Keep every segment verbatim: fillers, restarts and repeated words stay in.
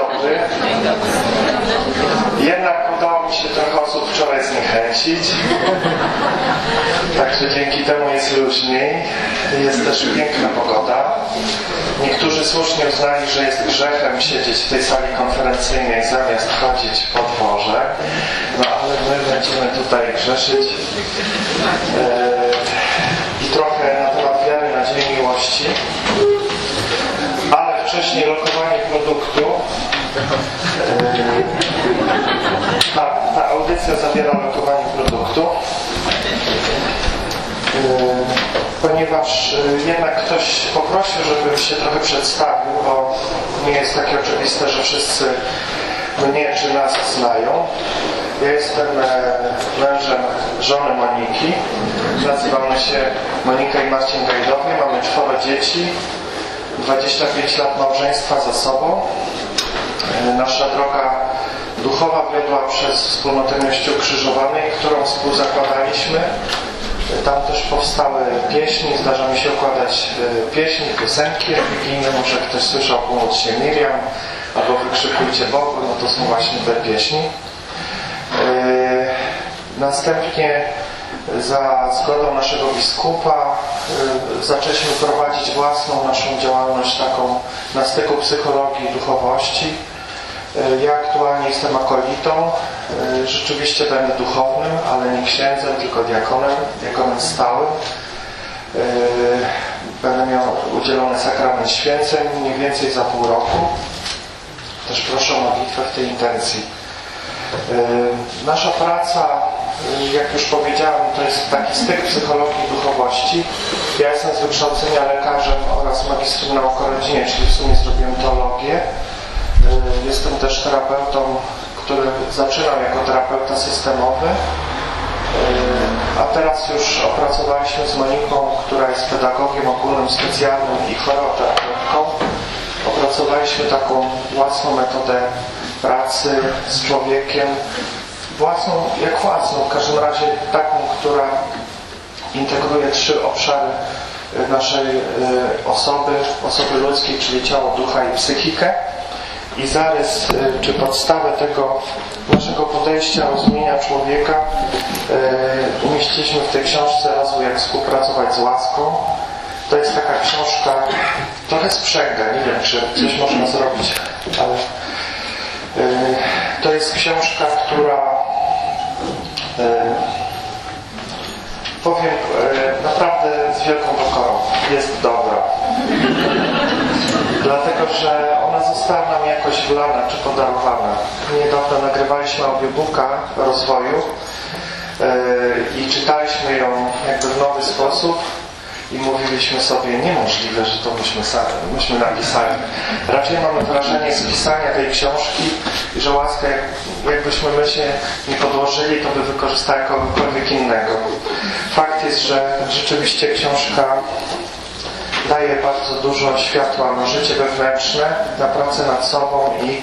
dobry. Jednak udało mi się trochę osób wczoraj zniechęcić. Także dzięki temu jest luźniej. Jest też piękna pogoda. Niektórzy słusznie uznali, że jest grzechem siedzieć w tej sali konferencyjnej zamiast chodzić po dworze. No ale my będziemy tutaj grzeszyć. Eee, I trochę na temat wiary, nadziei, miłości. Ale wcześniej lokowanie produktu. Eee, ta, ta audycja zawiera lokowanie produktu. Ponieważ jednak ktoś poprosił, żebym się trochę przedstawił, bo nie jest takie oczywiste, że wszyscy mnie czy nas znają. Ja jestem mężem żony Moniki. Nazywamy się Monika i Marcin Gajdowie. Mamy czworo dzieci, dwadzieścia pięć lat małżeństwa za sobą. Nasza droga duchowa wiodła przez Wspólnotę Miłości Ukrzyżowanej, którą współzakładaliśmy. Tam też powstały pieśni, zdarza mi się układać pieśni, piosenki religijne. Może ktoś słyszał Pomóc się Miriam albo Wykrzykujcie Bogu, no to są właśnie te pieśni. Następnie za zgodą naszego biskupa zaczęliśmy prowadzić własną naszą działalność taką na styku psychologii i duchowości. Ja aktualnie jestem akolitą. Rzeczywiście będę duchownym, ale nie księdzem, tylko diakonem, diakonem stałym. Będę miał udzielony sakrament święceń mniej więcej za pół roku. Też proszę o modlitwę w tej intencji. Nasza praca, jak już powiedziałem, to jest taki styk psychologii i duchowości. Ja jestem z wykształcenia lekarzem oraz magistrem nauk o rodzinie, czyli w sumie zrobiłem teologię. Jestem też terapeutą, który zaczynał jako terapeuta systemowy, a teraz już opracowaliśmy z Moniką, która jest pedagogiem ogólnym, specjalnym i choreoterapeutką. Opracowaliśmy taką własną metodę pracy z człowiekiem, własną, jak własną, w każdym razie taką, która integruje trzy obszary naszej osoby, osoby ludzkiej, czyli ciało, ducha i psychikę. I zarys, czy podstawę tego naszego podejścia, rozumienia człowieka e, umieściliśmy w tej książce Rozwój, jak współpracować z łaską. To jest taka książka trochę sprzęga, nie wiem, czy coś można zrobić, ale e, to jest książka, która e, powiem e, naprawdę z wielką pokorą jest dobra. Dlatego, że ona została nam jakoś wlana czy podarowana. Niedawno nagrywaliśmy audiobooka rozwoju yy, i czytaliśmy ją jakby w nowy sposób i mówiliśmy sobie, niemożliwe, że to myśmy sami, myśmy napisali. Raczej mamy wrażenie z pisania tej książki, że łaska, jak, jakbyśmy my się nie podłożyli, to by wykorzystali kogokolwiek innego. Fakt jest, że rzeczywiście książka daje bardzo dużo światła na życie wewnętrzne, na pracę nad sobą i yy,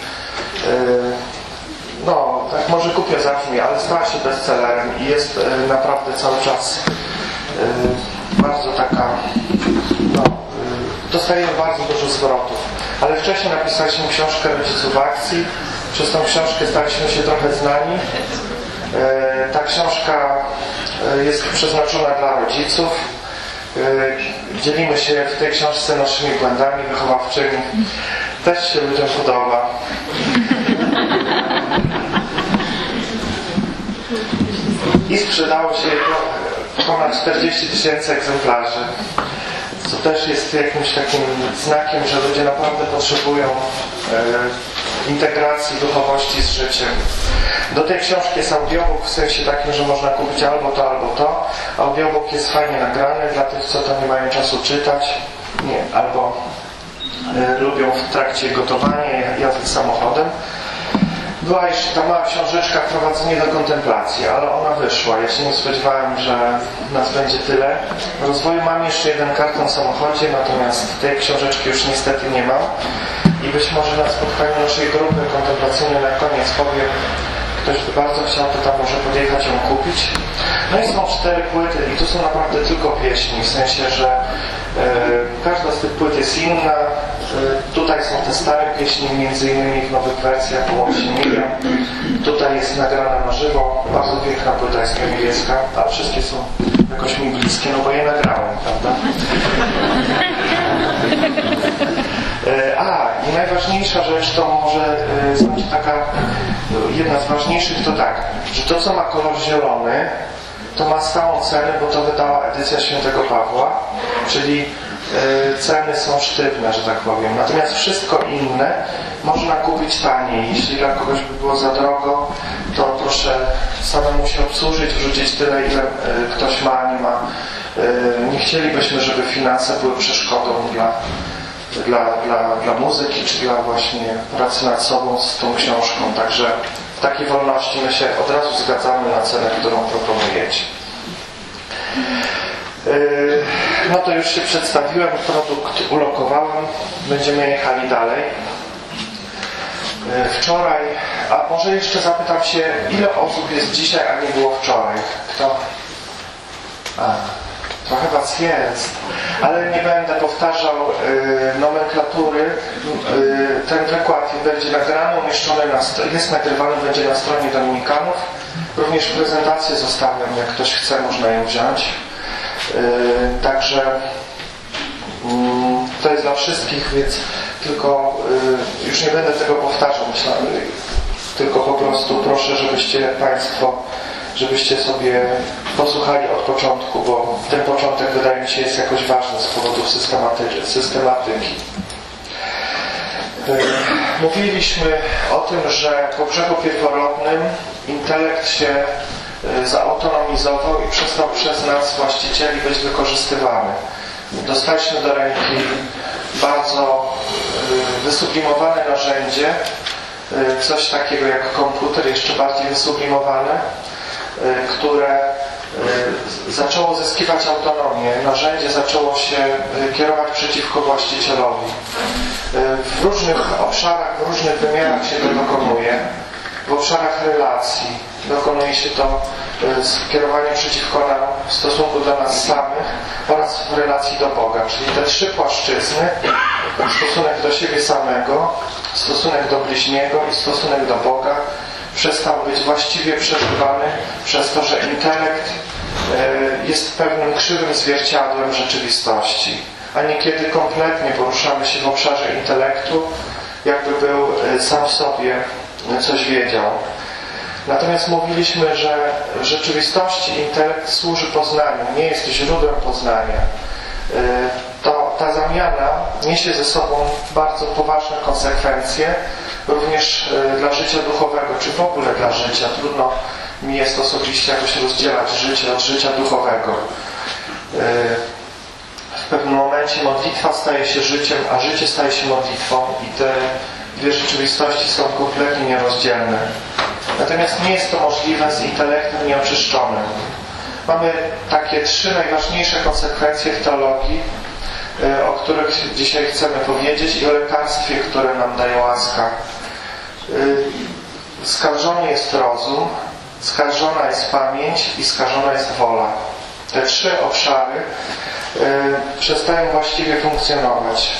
no, tak może głupio zabrzmi, ale stała się bestsellerem i jest yy, naprawdę cały czas yy, bardzo taka, no, yy, dostajemy bardzo dużo zwrotów. Ale wcześniej napisaliśmy książkę Rodziców w akcji, przez tą książkę staliśmy się trochę znani. Yy, ta książka yy, jest przeznaczona dla rodziców. Dzielimy się w tej książce naszymi błędami wychowawczymi. Też się ludziom podoba. I sprzedało się ponad czterdzieści tysięcy egzemplarzy, co też jest jakimś takim znakiem, że ludzie naprawdę potrzebują e, integracji duchowości z życiem. Do tej książki jest audiobook w sensie takim, że można kupić albo to, albo to. Audiobook jest fajnie nagrany dla tych, co to nie mają czasu czytać, nie, albo e, lubią w trakcie gotowania, jazdy samochodem. Była jeszcze ta mała książeczka Wprowadzenie do kontemplacji, ale ona wyszła. Ja się nie spodziewałem, że nas będzie tyle. W rozwoju mam jeszcze jeden karton w samochodzie, natomiast tej książeczki już niestety nie mam. I być może na spotkaniu naszej grupy kontemplacyjnej na koniec powiem ktoś by bardzo chciał, to tam może podjechać ją kupić. No i są cztery płyty i tu są naprawdę tylko pieśni, w sensie, że e, każda z tych płyt jest inna. E, tutaj są te stare pieśni, między innymi w nowych wersjach Łącznie Miriam. Tutaj jest nagrana na żywo, bardzo piękna płyta jest niemiecka, a wszystkie są jakoś mi bliskie, no bo je nagrałem, prawda? A, i najważniejsza rzecz to może być taka, jedna z ważniejszych to tak, że to co ma kolor zielony, to ma stałą cenę, bo to wydała edycja Świętego Pawła, czyli ceny są sztywne, że tak powiem. Natomiast wszystko inne można kupić taniej. Jeśli dla kogoś by było za drogo, to proszę samemu się obsłużyć, wrzucić tyle, ile ktoś ma, nie ma. Nie chcielibyśmy, żeby finanse były przeszkodą dla, dla, dla, dla muzyki, czy dla właśnie pracy nad sobą z tą książką. Także w takiej wolności my się od razu zgadzamy na cenę, którą proponujecie. No to już się przedstawiłem, produkt ulokowałem, będziemy jechali dalej. Wczoraj, a może jeszcze zapytam się, ile osób jest dzisiaj, a nie było wczoraj? Kto? A, trochę was jest, ale nie będę powtarzał y, nomenklatury. Y, ten wykład będzie nagrany, umieszczony na st- jest nagrywany, będzie na stronie Dominikanów. Również prezentację zostawiam, jak ktoś chce, można ją wziąć. Yy, także yy, to jest dla wszystkich, więc tylko yy, już nie będę tego powtarzał, myślę, yy, tylko po prostu proszę, żebyście Państwo, żebyście sobie posłuchali od początku, bo ten początek wydaje mi się jest jakoś ważny z powodów systematy- systematyki. Yy, mówiliśmy o tym, że po grzechu pierworodnym intelekt się zautonomizował i przestał przez nas, właścicieli, być wykorzystywany. Dostaliśmy do ręki bardzo wysublimowane narzędzie, coś takiego jak komputer, jeszcze bardziej wysublimowane, które zaczęło zyskiwać autonomię. Narzędzie zaczęło się kierować przeciwko właścicielowi. W różnych obszarach, w różnych wymiarach się to dokonuje. W obszarach relacji dokonuje się to skierowanie przeciwko nam w stosunku do nas samych oraz w relacji do Boga. Czyli te trzy płaszczyzny, stosunek do siebie samego, stosunek do bliźniego i stosunek do Boga, przestał być właściwie przeżywany przez to, że intelekt jest pewnym krzywym zwierciadłem rzeczywistości. A niekiedy kompletnie poruszamy się w obszarze intelektu, jakby był sam w sobie coś wiedział. Natomiast mówiliśmy, że w rzeczywistości intelekt służy poznaniu, nie jest źródłem poznania. To ta zamiana niesie ze sobą bardzo poważne konsekwencje, również dla życia duchowego, czy w ogóle dla życia. Trudno mi jest osobiście jakoś rozdzielać życie od życia duchowego. W pewnym momencie modlitwa staje się życiem, a życie staje się modlitwą i te dwie rzeczywistości są kompletnie nierozdzielne. Natomiast nie jest to możliwe z intelektem nieoczyszczonym. Mamy takie trzy najważniejsze konsekwencje w teologii, o których dzisiaj chcemy powiedzieć, i o lekarstwie, które nam daje łaska. Skażony jest rozum, skażona jest pamięć i skażona jest wola. Te trzy obszary przestają właściwie funkcjonować.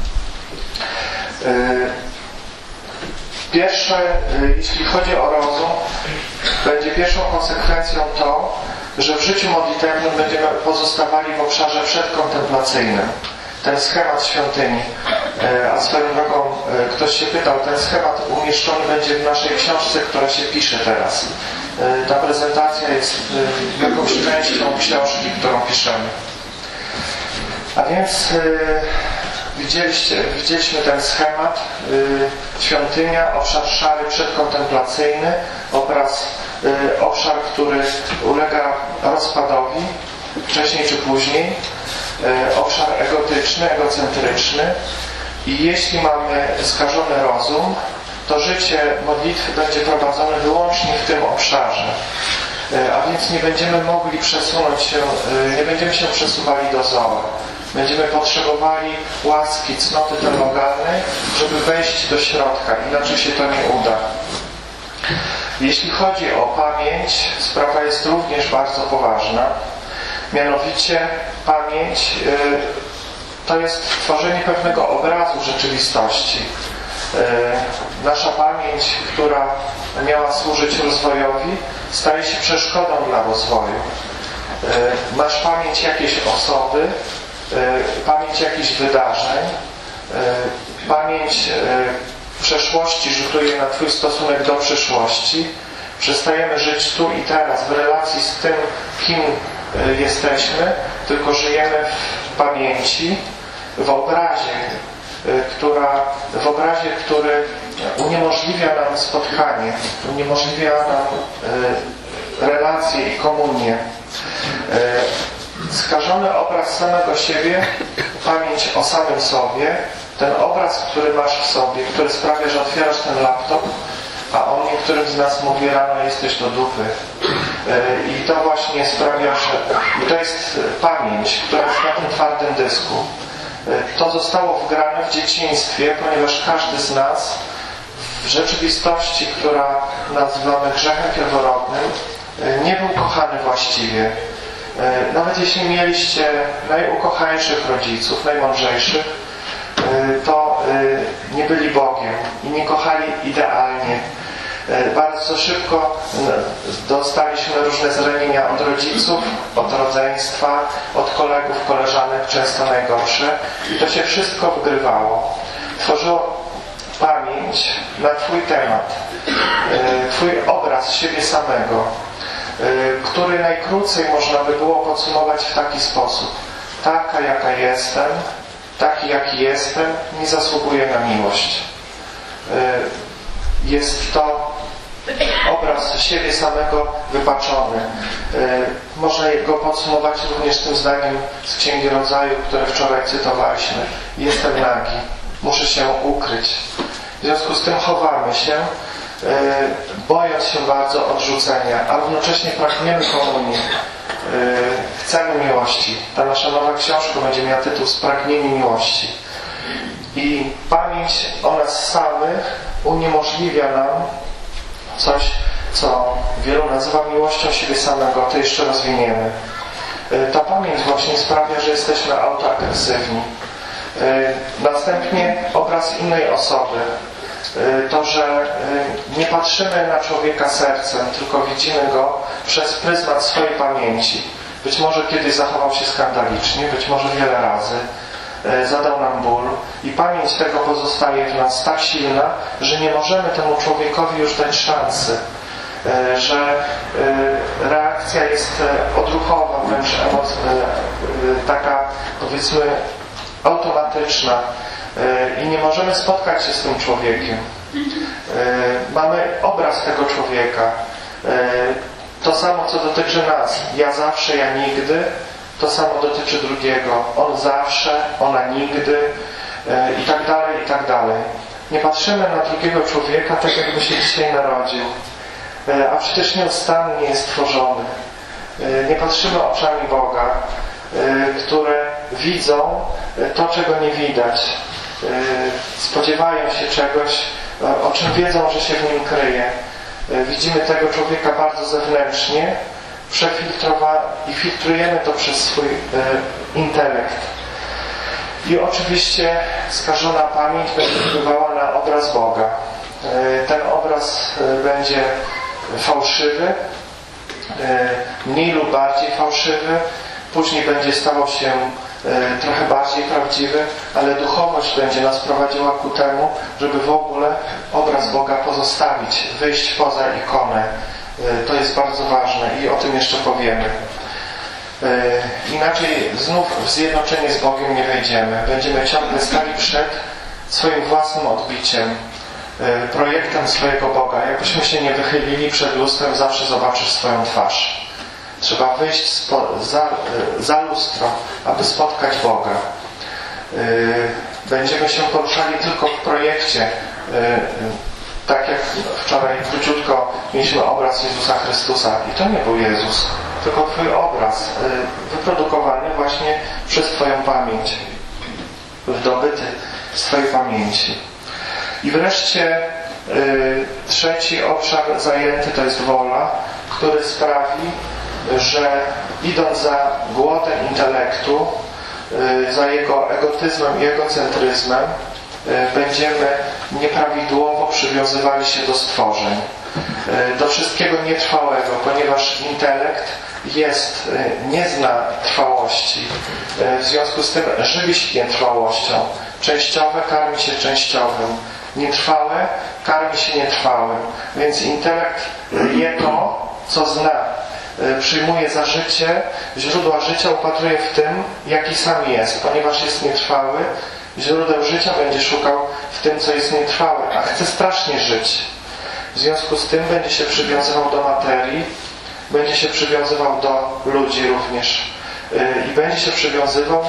Pierwsze, jeśli chodzi o rozum, będzie pierwszą konsekwencją to, że w życiu modlitewnym będziemy pozostawali w obszarze przedkontemplacyjnym. Ten schemat świątyni, a swoją drogą ktoś się pytał, ten schemat umieszczony będzie w naszej książce, która się pisze teraz. Ta prezentacja jest jakąś częścią książki, którą piszemy. A więc Widzieliście, widzieliśmy ten schemat, yy, świątynia, obszar szary przedkontemplacyjny, obraz, yy, obszar, który ulega rozpadowi wcześniej czy później, yy, obszar egotyczny, egocentryczny, i jeśli mamy skażony rozum, to życie modlitwy będzie prowadzone wyłącznie w tym obszarze. Yy, a więc nie będziemy mogli przesunąć się, yy, nie będziemy się przesuwali do zoła. Będziemy potrzebowali łaski, cnoty teologalnej, żeby wejść do środka, inaczej się to nie uda. Jeśli chodzi o pamięć, sprawa jest również bardzo poważna. Mianowicie pamięć to jest tworzenie pewnego obrazu rzeczywistości. Nasza pamięć, która miała służyć rozwojowi, staje się przeszkodą dla rozwoju. Masz pamięć jakiejś osoby, pamięć jakichś wydarzeń, pamięć przeszłości rzutuje na Twój stosunek do przyszłości. Przestajemy żyć tu i teraz w relacji z tym, kim jesteśmy, tylko żyjemy w pamięci, w obrazie, która, w obrazie, który uniemożliwia nam spotkanie, uniemożliwia nam relacje i komunię. Skażony obraz samego siebie, pamięć o samym sobie, ten obraz, który masz w sobie, który sprawia, że otwierasz ten laptop, a o niektórym z nas mówi rano jesteś do dupy. I to właśnie sprawia, że i to jest pamięć, która jest na tym twardym dysku. To zostało wgrane w dzieciństwie, ponieważ każdy z nas w rzeczywistości, która nazywamy grzechem pierworodnym, nie był kochany właściwie. Nawet jeśli mieliście najukochańszych rodziców, najmądrzejszych, to nie byli Bogiem i nie kochali idealnie. Bardzo szybko dostaliśmy różne zranienia od rodziców, od rodzeństwa, od kolegów, koleżanek, często najgorsze. I to się wszystko wgrywało. Tworzyło pamięć na Twój temat, Twój obraz siebie samego, który najkrócej można by było podsumować w taki sposób. Taka, jaka jestem, taki, jaki jestem, nie zasługuje na miłość. Jest to obraz siebie samego wypaczony. Można go podsumować również tym zdaniem z Księgi Rodzaju, które wczoraj cytowaliśmy. Jestem nagi, muszę się ukryć. W związku z tym chowamy się, bojąc się bardzo odrzucenia, a równocześnie pragniemy komunii. Chcemy miłości. Ta nasza nowa książka będzie miała tytuł Spragnienie miłości. I pamięć o nas samych uniemożliwia nam coś, co wielu nazywa miłością siebie samego. To jeszcze rozwiniemy. Ta pamięć właśnie sprawia, że jesteśmy autoagresywni. Następnie obraz innej osoby. To, że nie patrzymy na człowieka sercem, tylko widzimy go przez pryzmat swojej pamięci. Być może kiedyś zachował się skandalicznie, być może wiele razy zadał nam ból i pamięć tego pozostaje w nas tak silna, że nie możemy temu człowiekowi już dać szansy, że reakcja jest odruchowa, wręcz taka, powiedzmy, automatyczna i nie możemy spotkać się z tym człowiekiem. Mamy obraz tego człowieka. To samo, co dotyczy nas. Ja zawsze, ja nigdy. To samo dotyczy drugiego. On zawsze, ona nigdy. I tak dalej, i tak dalej. Nie patrzymy na drugiego człowieka tak, jakby się dzisiaj narodził. A przecież nieustannie jest stworzony. Nie patrzymy oczami Boga, które widzą to, czego nie widać. Spodziewają się czegoś, o czym wiedzą, że się w nim kryje. Widzimy tego człowieka bardzo zewnętrznie i filtrujemy to przez swój intelekt. I oczywiście skażona pamięć będzie wpływała na obraz Boga. Ten obraz będzie fałszywy, mniej lub bardziej fałszywy, później będzie stawał się trochę bardziej prawdziwy, ale duchowość będzie nas prowadziła ku temu, żeby w ogóle obraz Boga pozostawić, wyjść poza ikonę. To jest bardzo ważne i o tym jeszcze powiemy. Inaczej znów w zjednoczenie z Bogiem nie wejdziemy. Będziemy ciągle stali przed swoim własnym odbiciem, projektem swojego Boga. Jakbyśmy się nie wychylili przed lustrem, zawsze zobaczysz swoją twarz. Trzeba wyjść spo, za, za lustro, aby spotkać Boga. Będziemy się poruszali tylko w projekcie. Tak jak wczoraj króciutko mieliśmy obraz Jezusa Chrystusa. I to nie był Jezus, tylko Twój obraz, wyprodukowany właśnie przez Twoją pamięć, wydobyty z Twojej pamięci. I wreszcie Trzeci obszar zajęty to jest wola, który sprawi, że idąc za głodem intelektu, za jego egotyzmem i egocentryzmem, będziemy nieprawidłowo przywiązywali się do stworzeń, do wszystkiego nietrwałego, ponieważ intelekt jest, nie zna trwałości. W związku z tym żywi się nietrwałością. Częściowe karmi się częściowym. Nietrwałe karmi się nietrwałym. Więc intelekt je to, co zna. Przyjmuje za życie, źródła życia upatruje w tym, jaki sam jest. Ponieważ jest nietrwały, źródeł życia będzie szukał w tym, co jest nietrwałe, a chce strasznie żyć. W związku z tym będzie się przywiązywał do materii, będzie się przywiązywał do ludzi również i będzie się przywiązywał,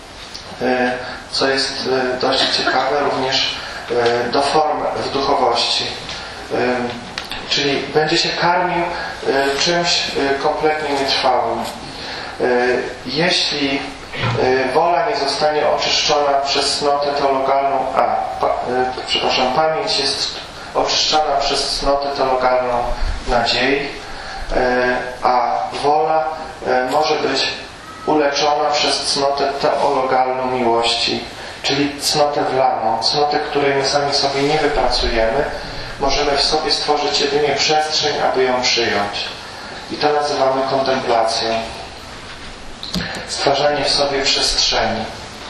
co jest dość ciekawe, również do form w duchowości. Czyli będzie się karmił czymś kompletnie nietrwałym. Jeśli wola nie zostanie oczyszczona przez cnotę teologalną, a, pa, przepraszam, pamięć jest oczyszczana przez cnotę teologalną nadziei, a wola może być uleczona przez cnotę teologalną miłości, czyli cnotę wlaną, cnotę, której my sami sobie nie wypracujemy. Możemy w sobie stworzyć jedynie przestrzeń, aby ją przyjąć. I to nazywamy kontemplacją. Stwarzanie w sobie przestrzeni.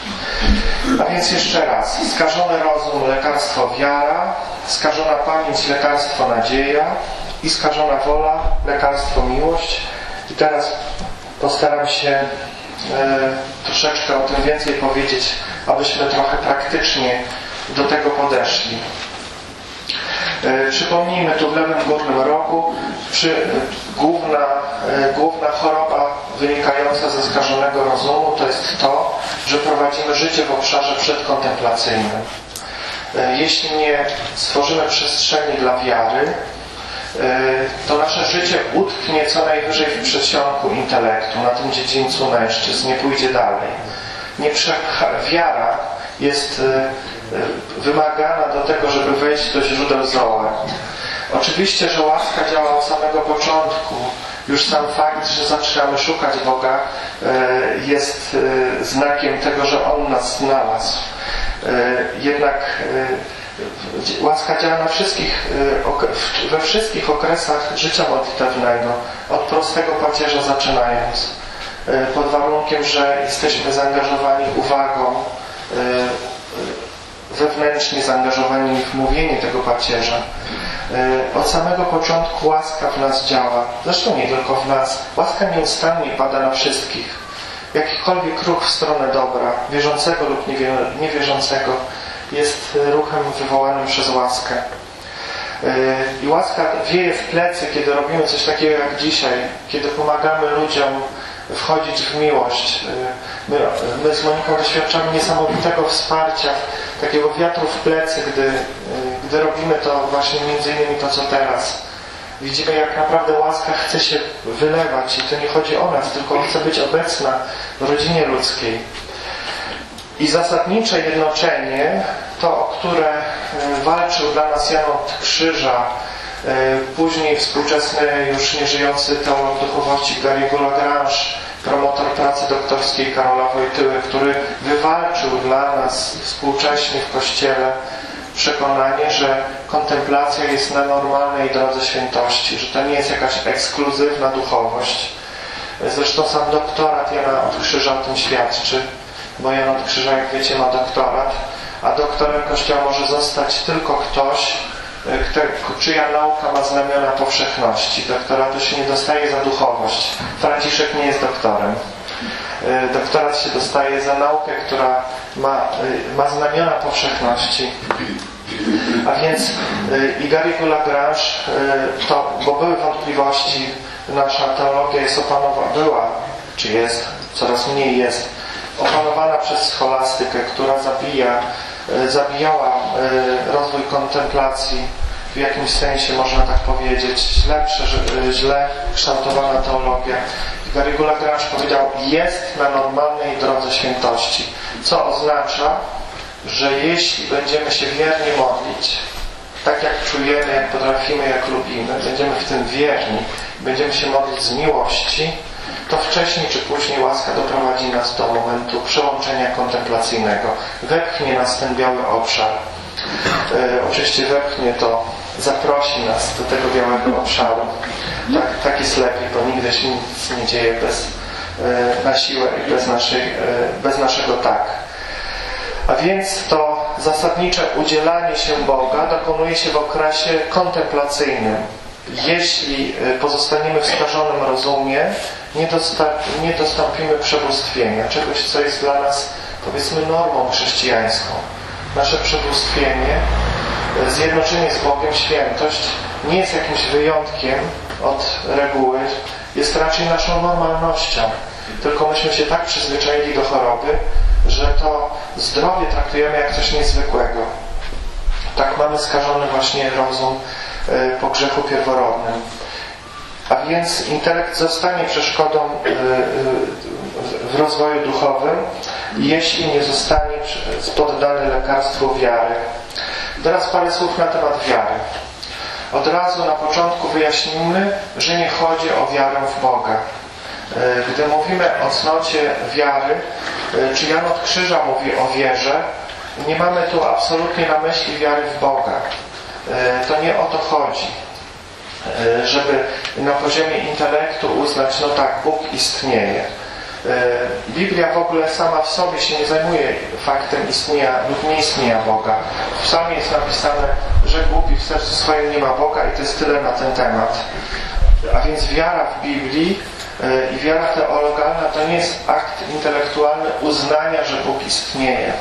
A więc jeszcze raz. Skażony rozum, lekarstwo wiara. Skażona pamięć, lekarstwo nadzieja. I skażona wola, lekarstwo miłość. I teraz postaram się e, troszeczkę o tym więcej powiedzieć, abyśmy trochę praktycznie do tego podeszli. Przypomnijmy, tu w lewym górnym rogu przy, główna, główna choroba wynikająca ze skażonego rozumu to jest to, że prowadzimy życie w obszarze przedkontemplacyjnym. Jeśli nie stworzymy przestrzeni dla wiary, to nasze życie utknie co najwyżej w przedsionku intelektu, na tym dziedzińcu mężczyzn, nie pójdzie dalej. Nie przepcha, wiara jest wymagana do tego, żeby wejść do źródeł zoe. Oczywiście, że łaska działa od samego początku. Już sam fakt, że zaczynamy szukać Boga, jest znakiem tego, że On nas znalazł. Jednak łaska działa na wszystkich, we wszystkich okresach życia modlitewnego, od prostego pacierza zaczynając, pod warunkiem, że jesteśmy zaangażowani uwagą, wewnętrznie zaangażowani w mówienie tego pacierza. Od samego początku łaska w nas działa. Zresztą nie tylko w nas. Łaska nieustannie pada na wszystkich. Jakikolwiek ruch w stronę dobra, wierzącego lub niewierzącego, jest ruchem wywołanym przez łaskę. I łaska wieje w plecy, kiedy robimy coś takiego jak dzisiaj, kiedy pomagamy ludziom wchodzić w miłość. My, my z Moniką doświadczamy niesamowitego wsparcia, takiego wiatru w plecy, gdy, gdy robimy to właśnie między innymi to, co teraz. Widzimy, jak naprawdę łaska chce się wylewać i to nie chodzi o nas, tylko chce być obecna w rodzinie ludzkiej. I zasadnicze jednoczenie, to, o które walczył dla nas Jan od Krzyża, później współczesny, już nieżyjący teolog duchowości Garrigou Lagrange, promotor pracy doktorskiej Karola Wojtyły, który wywalczył dla nas współcześnie w Kościele przekonanie, że kontemplacja jest na normalnej drodze świętości, że to nie jest jakaś ekskluzywna duchowość. Zresztą sam doktorat Jana od Krzyża o tym świadczy, bo Jan od Krzyża, jak wiecie, ma doktorat, a doktorem Kościoła może zostać tylko ktoś, czyja nauka ma znamiona powszechności. Doktoratu się nie dostaje za duchowość. Franciszek nie jest doktorem. Doktorat się dostaje za naukę, która ma, ma znamiona powszechności. A więc i Garrigou Lagrange, to, bo były wątpliwości, nasza teologia jest opanowana, była, czy jest, coraz mniej jest, opanowana przez scholastykę, która zabija, zabijała rozwój kontemplacji, w jakimś sensie można tak powiedzieć, źle, źle kształtowana teologia. Garrigou Lagrange powiedział, jest na normalnej drodze świętości, co oznacza, że jeśli będziemy się wiernie modlić, tak jak czujemy, jak potrafimy, jak lubimy, będziemy w tym wierni, będziemy się modlić z miłości, to wcześniej czy później łaska doprowadzi nas do momentu przełączenia kontemplacyjnego. Wepchnie nas ten biały obszar. E, oczywiście wepchnie to, zaprosi nas do tego białego obszaru. Tak, tak jest lepiej, bo nigdy się nic nie dzieje bez, e, na siłę i bez, naszej, e, bez naszego tak. A więc to zasadnicze udzielanie się Boga dokonuje się w okresie kontemplacyjnym. Jeśli pozostaniemy w skażonym rozumie, nie, dosta- nie dostąpimy przebóstwienia, czegoś, co jest dla nas, powiedzmy, normą chrześcijańską. Nasze przebóstwienie, zjednoczenie z Bogiem, świętość nie jest jakimś wyjątkiem od reguły, jest raczej naszą normalnością. Tylko myśmy się tak przyzwyczaili do choroby, że to zdrowie traktujemy jak coś niezwykłego. Tak mamy skażony właśnie rozum po grzechu pierworodnym. A więc intelekt zostanie przeszkodą w rozwoju duchowym, jeśli nie zostanie poddany lekarstwu wiary. Teraz parę słów na temat wiary. Od razu na początku wyjaśnimy, że nie chodzi o wiarę w Boga. Gdy mówimy o cnocie wiary, czy Jan od Krzyża mówi o wierze, nie mamy tu absolutnie na myśli wiary w Boga. To nie o to chodzi, żeby na poziomie intelektu uznać, no tak, Bóg istnieje. Biblia w ogóle sama w sobie się nie zajmuje faktem istnienia lub nieistnienia Boga. W psalmie jest napisane, że głupi w sercu swoim nie ma Boga i to jest tyle na ten temat. A więc wiara w Biblii i wiara teologalna to nie jest akt intelektualny uznania, że Bóg istnieje.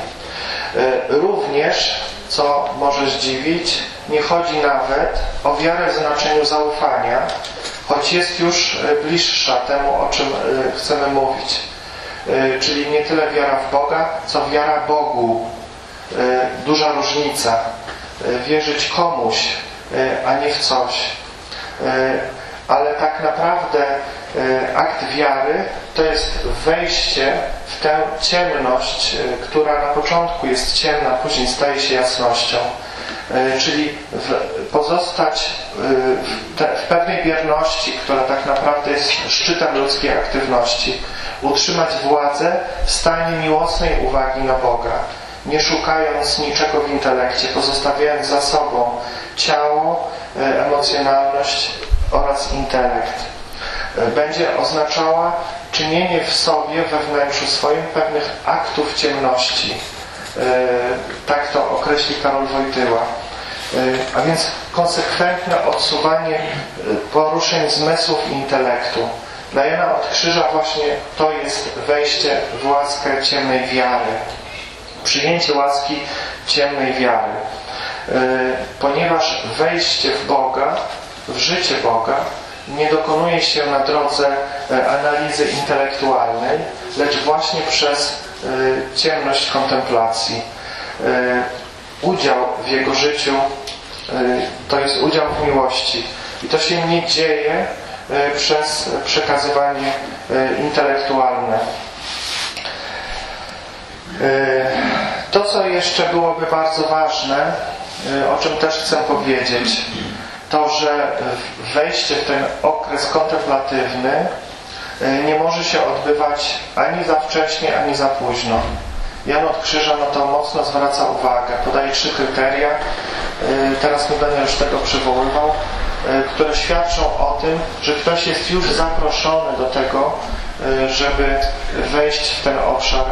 Również, co może zdziwić, nie chodzi nawet o wiarę w znaczeniu zaufania, choć jest już bliższa temu, o czym chcemy mówić. Czyli nie tyle wiara w Boga, co wiara Bogu. Duża różnica. Wierzyć komuś, a nie w coś. Ale tak naprawdę akt wiary to jest wejście w tę ciemność, która na początku jest ciemna, później staje się jasnością. Czyli pozostać w pewnej bierności, która tak naprawdę jest szczytem ludzkiej aktywności. Utrzymać władzę w stanie miłosnej uwagi na Boga, nie szukając niczego w intelekcie, pozostawiając za sobą ciało, emocjonalność oraz intelekt. Będzie oznaczała czynienie w sobie, we wnętrzu swoim pewnych aktów ciemności. Tak to określi Karol Wojtyła. A więc konsekwentne odsuwanie poruszeń zmysłów i intelektu. Dla Jana od Krzyża właśnie to jest wejście w łaskę ciemnej wiary. Przyjęcie łaski ciemnej wiary. Ponieważ wejście w Boga, w życie Boga, nie dokonuje się na drodze analizy intelektualnej, lecz właśnie przez ciemność kontemplacji. Udział w jego życiu to jest udział w miłości. I to się nie dzieje przez przekazywanie intelektualne. To, co jeszcze byłoby bardzo ważne, o czym też chcę powiedzieć, to, że wejście w ten okres kontemplatywny nie może się odbywać ani za wcześnie, ani za późno. Jan od Krzyża na to mocno zwraca uwagę. Podaje trzy kryteria, teraz nie będę już tego przywoływał, które świadczą o tym, że ktoś jest już zaproszony do tego, żeby wejść w ten obszar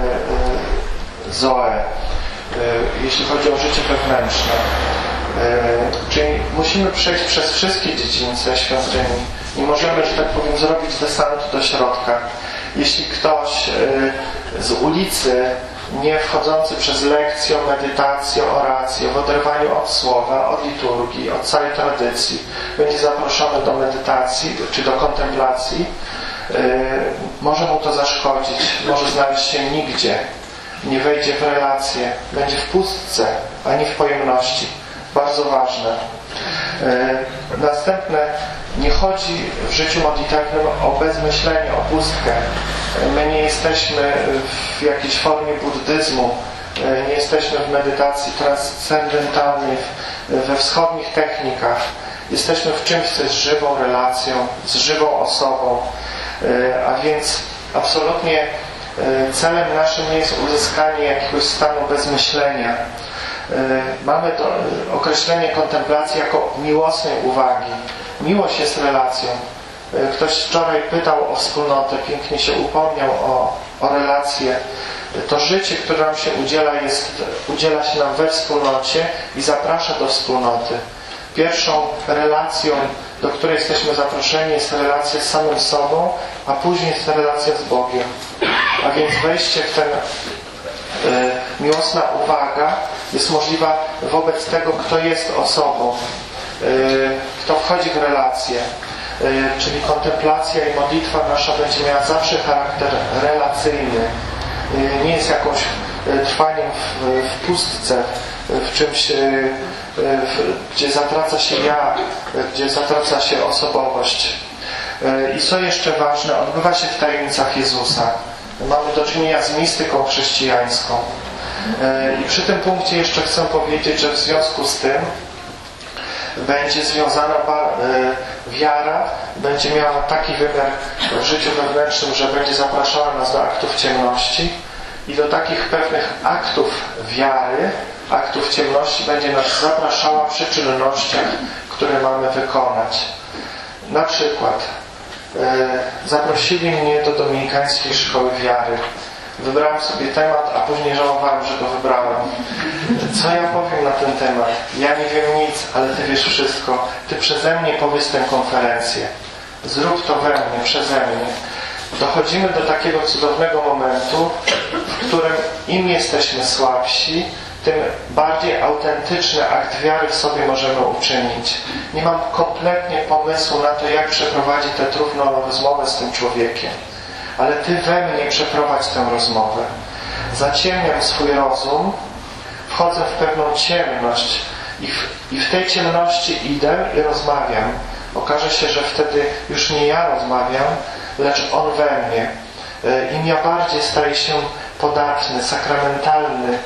zoe, jeśli chodzi o życie wewnętrzne. Czyli musimy przejść przez wszystkie dziedzińce świątyni. Nie możemy, że tak powiem, zrobić desantu do środka. Jeśli ktoś z ulicy, nie wchodzący przez lekcję, medytację, orację, w oderwaniu od słowa, od liturgii, od całej tradycji, będzie zaproszony do medytacji czy do kontemplacji, może mu to zaszkodzić, może znaleźć się nigdzie, nie wejdzie w relację, będzie w pustce, a nie w pojemności. Bardzo ważne. Następne, nie chodzi w życiu modlitewnym o bezmyślenie, o pustkę. My nie jesteśmy w jakiejś formie buddyzmu, nie jesteśmy w medytacji transcendentalnej, we wschodnich technikach. Jesteśmy w czymś, co jest żywą relacją, z żywą osobą, a więc absolutnie celem naszym nie jest uzyskanie jakiegoś stanu bezmyślenia. Mamy to określenie kontemplacji jako miłosnej uwagi. Miłość jest relacją. Ktoś wczoraj pytał o wspólnotę, pięknie się upomniał o, o relacje. To życie, które nam się udziela, jest, udziela się nam we wspólnocie i zaprasza do wspólnoty. Pierwszą relacją, do której jesteśmy zaproszeni, jest relacja z samym sobą, a później jest relacja z Bogiem. A więc wejście w ten y, miłosna uwaga jest możliwa wobec tego, kto jest osobą, y, kto wchodzi w relację. Y, czyli kontemplacja i modlitwa nasza będzie miała zawsze charakter relacyjny. Y, nie jest jakąś y, trwaniem w, w pustce, w czymś, y, w, gdzie zatraca się ja, gdzie zatraca się osobowość. Y, I co jeszcze ważne, odbywa się w tajemnicach Jezusa. Mamy do czynienia z mistyką chrześcijańską. I przy tym punkcie jeszcze chcę powiedzieć, że w związku z tym będzie związana wiara, będzie miała taki wymiar w życiu wewnętrznym, że będzie zapraszała nas do aktów ciemności i do takich pewnych aktów wiary, aktów ciemności będzie nas zapraszała przy czynnościach, które mamy wykonać. Na przykład zaprosili mnie do Dominikańskiej Szkoły Wiary. Wybrałem sobie temat, a później żałowałem, że go wybrałem. Co ja powiem na ten temat? Ja nie wiem nic, ale Ty wiesz wszystko. Ty przeze mnie powiedz tę konferencję. Zrób to we mnie, przeze mnie. Dochodzimy do takiego cudownego momentu, w którym im jesteśmy słabsi, tym bardziej autentyczny akt wiary w sobie możemy uczynić. Nie mam kompletnie pomysłu na to, jak przeprowadzić tę trudną rozmowę z tym człowiekiem. Ale Ty we mnie przeprowadź tę rozmowę. Zaciemniam swój rozum, wchodzę w pewną ciemność i w, i w tej ciemności idę i rozmawiam. Okaże się, że wtedy już nie ja rozmawiam, lecz On we mnie. Im ja bardziej staję się podatny, sakramentalny,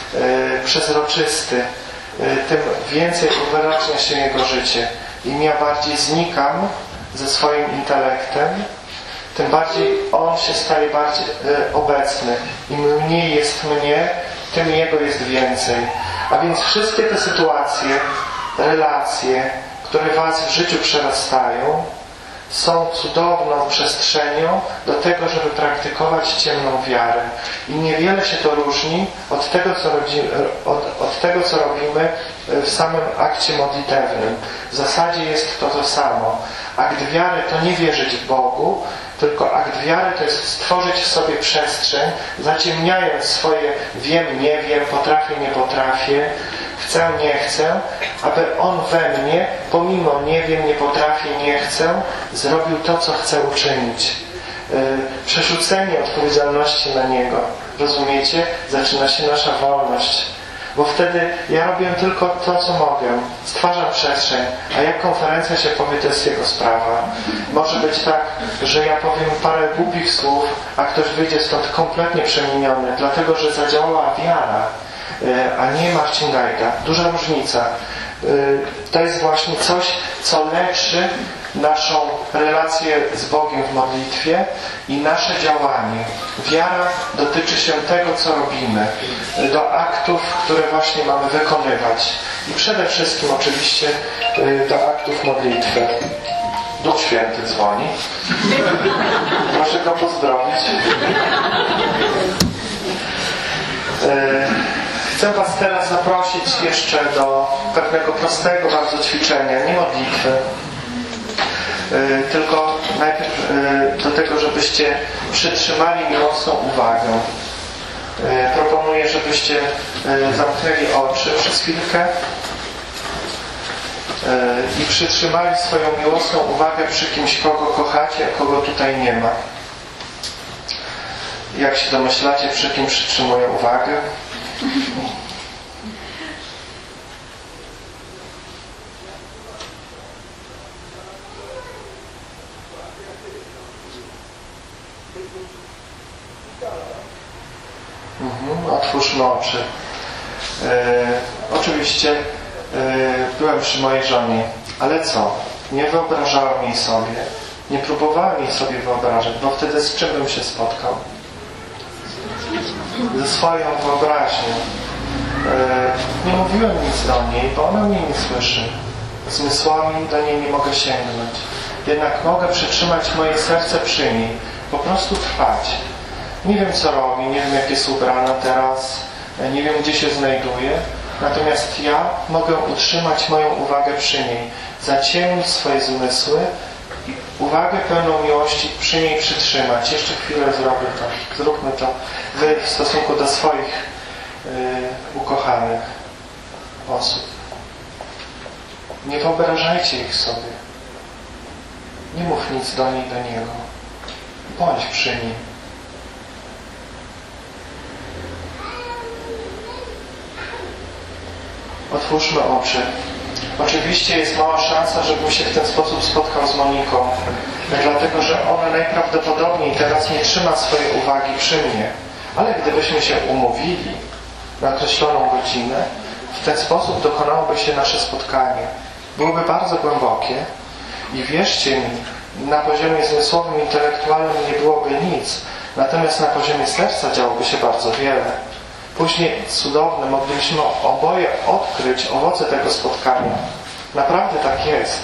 przezroczysty, tym więcej uwyraźnia się Jego życie. Im ja bardziej znikam ze swoim intelektem, tym bardziej On się staje bardziej obecny. Im mniej jest mnie, tym Jego jest więcej. A więc wszystkie te sytuacje, relacje, które Was w życiu przerastają, są cudowną przestrzenią do tego, żeby praktykować ciemną wiarę. I niewiele się to różni od tego, co, rodzi, od, od tego, co robimy w samym akcie modlitewnym. W zasadzie jest to to samo. Akt wiary to nie wierzyć w Bogu, tylko akt wiary to jest stworzyć w sobie przestrzeń, zaciemniając swoje wiem, nie wiem, potrafię, nie potrafię, chcę, nie chcę, aby On we mnie, pomimo nie wiem, nie potrafię, nie chcę, zrobił to, co chce uczynić. Przerzucenie odpowiedzialności na Niego. Rozumiecie? Zaczyna się nasza wolność. Bo wtedy ja robię tylko to, co mogę. Stwarzam przestrzeń. A jak konferencja się powie, to jest Jego sprawa. Może być tak, że ja powiem parę głupich słów, a ktoś wyjdzie stąd kompletnie przemieniony, dlatego, że zadziałała wiara, a nie Marcin Gajda. Duża różnica. To jest właśnie coś, co leczy naszą relację z Bogiem w modlitwie i nasze działanie. Wiara dotyczy się tego, co robimy, do aktów, które właśnie mamy wykonywać. I przede wszystkim oczywiście do aktów modlitwy. Duch Święty dzwoni. Proszę go pozdrowić. Chcę Was teraz zaprosić jeszcze do pewnego prostego bardzo ćwiczenia, nie modlitwy, tylko najpierw do tego, żebyście przytrzymali miłosną uwagę. Proponuję, żebyście zamknęli oczy przez chwilkę i przytrzymali swoją miłosną uwagę przy kimś, kogo kochacie, a kogo tutaj nie ma. Jak się domyślacie, przy kim przytrzymuję uwagę? Mhm, otwórzmy oczy. E, oczywiście e, byłem przy mojej żonie, ale co? Nie wyobrażałem jej sobie, nie próbowałem jej sobie wyobrażać, bo wtedy z czym bym się spotkał? Ze swoją wyobraźnią. E, nie mówiłem nic do niej, bo ona mnie nie słyszy. Zmysłami do niej nie mogę sięgnąć. Jednak mogę przytrzymać moje serce przy niej, po prostu trwać. Nie wiem, co robi, nie wiem, jak jest ubrana teraz, nie wiem, gdzie się znajduje, natomiast ja mogę utrzymać moją uwagę przy niej, zaciemnić swoje zmysły i uwagę pełną miłości przy niej przytrzymać. Jeszcze chwilę zrobię to. Zróbmy to wy w stosunku do swoich yy, ukochanych osób. Nie wyobrażajcie ich sobie. Nie mów nic do niej, do niego. Bądź przy nim. Otwórzmy oczy. Oczywiście jest mała szansa, żebym się w ten sposób spotkał z Moniką, dlatego że ona najprawdopodobniej teraz nie trzyma swojej uwagi przy mnie. Ale gdybyśmy się umówili na określoną godzinę, w ten sposób dokonałoby się nasze spotkanie. Byłoby bardzo głębokie i wierzcie mi, na poziomie zmysłowym, intelektualnym nie byłoby nic, natomiast na poziomie serca działoby się bardzo wiele. Później cudowne, moglibyśmy oboje odkryć owoce tego spotkania. Naprawdę tak jest.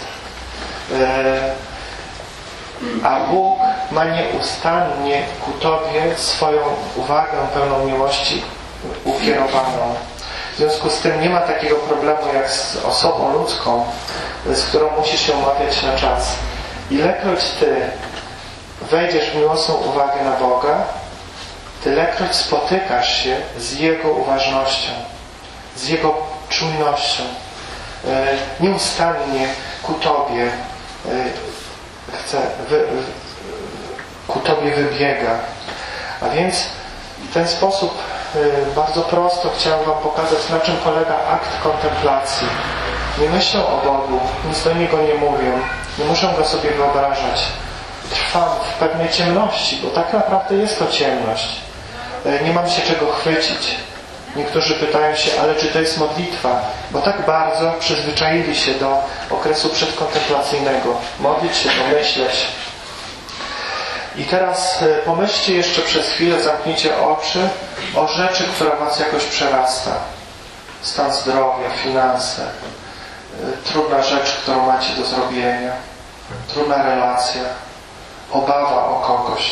A Bóg ma nieustannie ku Tobie swoją uwagę pełną miłości ukierowaną. W związku z tym nie ma takiego problemu jak z osobą ludzką, z którą musisz się umawiać na czas. Ilekroć Ty wejdziesz w miłosną uwagę na Boga, tylekroć spotykasz się z Jego uważnością, z Jego czujnością. Nieustannie ku Tobie chce, wy, ku Tobie wybiega. A więc w ten sposób bardzo prosto chciałem Wam pokazać, na czym polega akt kontemplacji. Nie myślę o Bogu, nic do Niego nie mówię, nie muszę Go sobie wyobrażać. Trwam w pewnej ciemności, bo tak naprawdę jest to ciemność. Nie mam się czego chwycić. Niektórzy pytają się, ale czy to jest modlitwa? Bo tak bardzo przyzwyczaili się do okresu przedkontemplacyjnego. Modlić się, pomyśleć. I teraz pomyślcie jeszcze przez chwilę, zamknijcie oczy o rzeczy, która Was jakoś przerasta. Stan zdrowia, finanse, trudna rzecz, którą macie do zrobienia, trudna relacja, obawa o kogoś.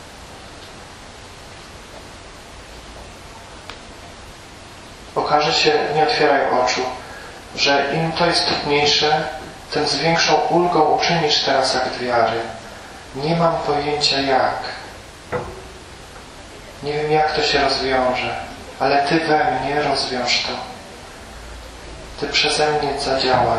Okaże się, nie otwieraj oczu, że im to jest trudniejsze, tym z większą ulgą uczynisz teraz akt wiary. Nie mam pojęcia jak. Nie wiem, jak to się rozwiąże, ale Ty we mnie rozwiąż to. Ty przeze mnie zadziałaj.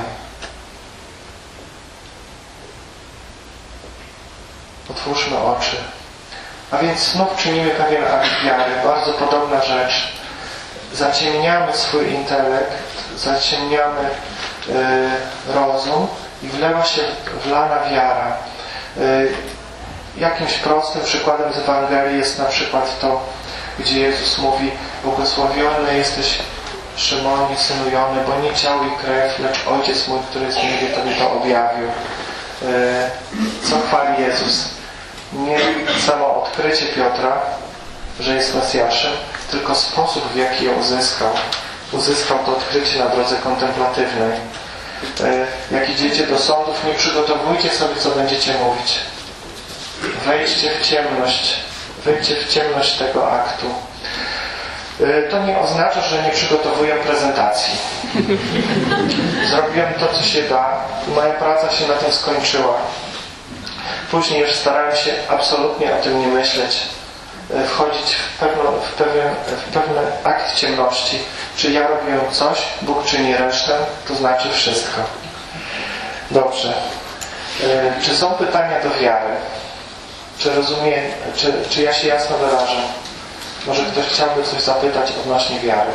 Otwórzmy oczy. A więc znów czynimy pewien akt wiary. Bardzo podobna rzecz. Zaciemniamy swój intelekt, zaciemniamy y, rozum i wlewa się wlana wiara. Y, jakimś prostym przykładem z Ewangelii jest na przykład to, gdzie Jezus mówi: błogosławiony jesteś, Szymonie, synu Jony, bo nie ciało i krew, lecz Ojciec mój, który jest w niebie, Tobie to objawił. Y, co chwali Jezus? Nie samo odkrycie Piotra, że jest Mesjaszem, tylko sposób, w jaki je uzyskał. Uzyskał to odkrycie na drodze kontemplatywnej. Jak idziecie do sądów, nie przygotowujcie sobie, co będziecie mówić. Wejdźcie w ciemność. Wejdźcie w ciemność tego aktu. To nie oznacza, że nie przygotowuję prezentacji. Zrobiłem to, co się da i moja praca się na tym skończyła. Później już starałem się absolutnie o tym nie myśleć. Wchodzić w, pewną, w, pewien, w pewien akt ciemności. Czy ja robię coś, Bóg czyni resztę, to znaczy wszystko. Dobrze. Czy są pytania do wiary? Czy rozumiem, czy, czy ja się jasno wyrażę? Może ktoś chciałby coś zapytać odnośnie wiary?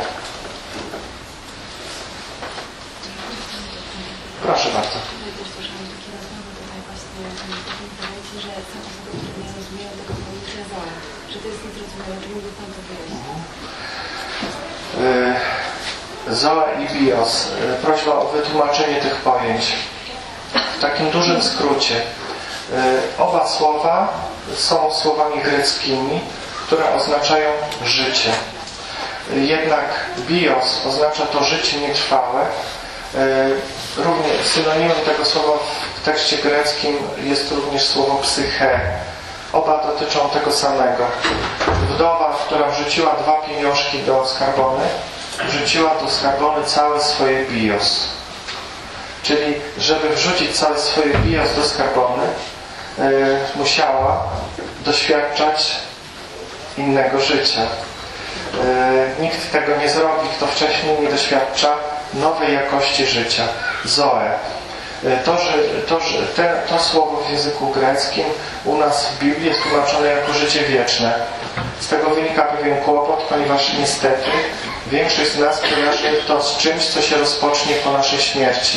Proszę bardzo. Ja też słyszałam takie rozmowy tutaj właśnie Powiedzcie, że są osoby, które nie rozumieją tego pojęcia Zoe. Że to jest niezrozumiałe, czy mógłby Pan to wyjaśnić? Zoe i bios. Prośba o wytłumaczenie tych pojęć. W takim dużym skrócie. Oba słowa są słowami greckimi, które oznaczają życie. Jednak bios oznacza to życie nietrwałe. Również synonimem tego słowa w tekście greckim jest również słowo psyche. Oba dotyczą tego samego. Wdowa, która wrzuciła dwa pieniążki do skarbony, wrzuciła do skarbony całe swoje bios. Czyli, żeby wrzucić całe swoje bios do skarbony, yy, musiała doświadczać innego życia. Yy, nikt tego nie zrobi, kto wcześniej nie doświadcza nowej jakości życia. Zoe. Yy, to, że, to, że te, to słowo w języku greckim u nas w Biblii jest tłumaczone jako życie wieczne. Z tego wynika pewien kłopot, ponieważ niestety większość z nas kojarzy to z czymś, co się rozpocznie po naszej śmierci.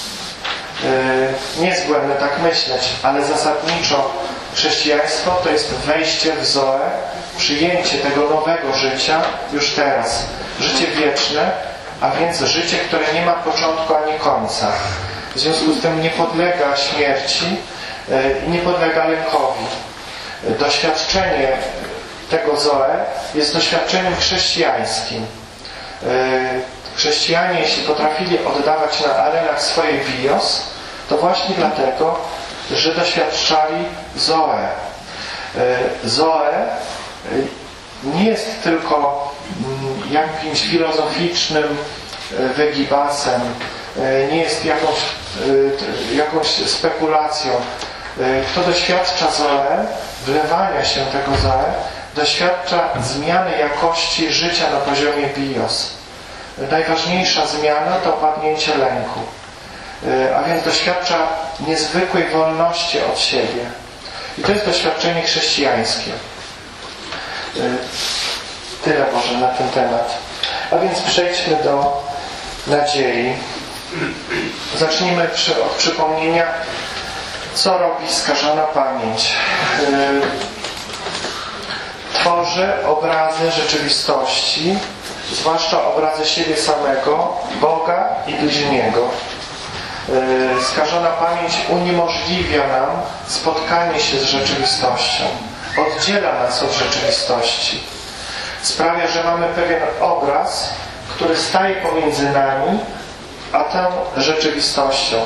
Yy, nie jest błędne tak myśleć, ale zasadniczo chrześcijaństwo to jest wejście w Zoe, przyjęcie tego nowego życia już teraz. Życie wieczne, a więc życie, które nie ma początku ani końca. W związku z tym nie podlega śmierci i nie podlega lękowi. Doświadczenie tego Zoe jest doświadczeniem chrześcijańskim. Chrześcijanie, jeśli potrafili oddawać na arenach swoje bios, to właśnie dlatego, że doświadczali Zoe. Zoe nie jest tylko jakimś filozoficznym wygibasem, nie jest jakąś, jakąś spekulacją. Kto doświadcza Zoe, wlewania się tego Zoe, doświadcza zmiany jakości życia na poziomie bios. Najważniejsza zmiana to opadnięcie lęku. A więc doświadcza niezwykłej wolności od siebie. I to jest doświadczenie chrześcijańskie. Tyle może na ten temat. A więc przejdźmy do nadziei. Zacznijmy przy, od przypomnienia, co robi skażona pamięć. Tworzy obrazy rzeczywistości, zwłaszcza obrazy siebie samego, Boga i bliźniego. Skażona pamięć uniemożliwia nam spotkanie się z rzeczywistością. Oddziela nas od rzeczywistości. Sprawia, że mamy pewien obraz, który staje pomiędzy nami a tą rzeczywistością.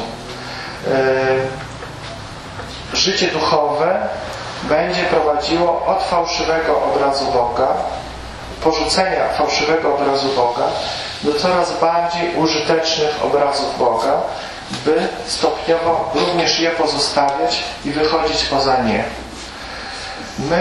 Życie duchowe będzie prowadziło od fałszywego obrazu Boga, porzucenia fałszywego obrazu Boga, do coraz bardziej użytecznych obrazów Boga, by stopniowo również je pozostawiać i wychodzić poza nie. My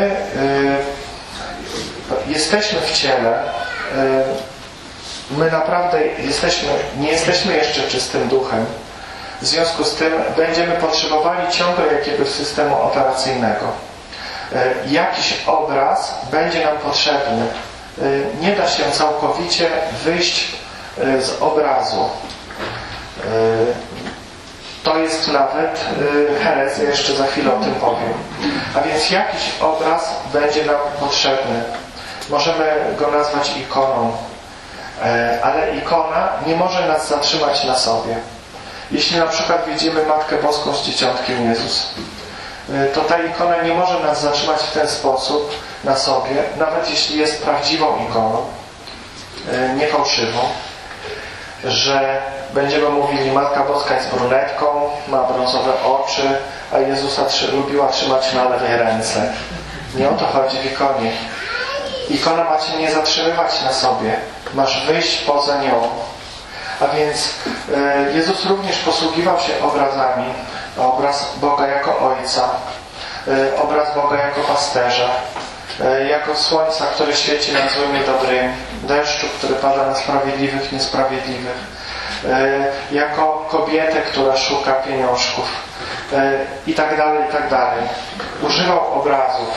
y, jesteśmy w ciele, y, my naprawdę jesteśmy, nie jesteśmy jeszcze czystym duchem. W związku z tym będziemy potrzebowali ciągle jakiegoś systemu operacyjnego. Y, jakiś obraz będzie nam potrzebny. Y, nie da się całkowicie wyjść y, z obrazu. Y, To jest nawet herezja, jeszcze za chwilę o tym powiem. A więc jakiś obraz będzie nam potrzebny. Możemy go nazwać ikoną. Ale ikona nie może nas zatrzymać na sobie. Jeśli na przykład widzimy Matkę Boską z Dzieciątkiem Jezus, to ta ikona nie może nas zatrzymać w ten sposób na sobie, nawet jeśli jest prawdziwą ikoną, nie fałszywą, że będziemy mówili, Matka Boska jest brunetką, ma brązowe oczy, a Jezusa lubiła trzymać na lewej ręce. Nie o to chodzi w ikonie. Ikona ma cię nie zatrzymywać na sobie. Masz wyjść poza nią. A więc Jezus również posługiwał się obrazami. Obraz Boga jako Ojca, obraz Boga jako pasterza, jako słońca, które świeci na złym i dobrym, deszczu, który pada na sprawiedliwych, niesprawiedliwych, jako kobietę, która szuka pieniążków i tak dalej, i tak dalej. Używał obrazów,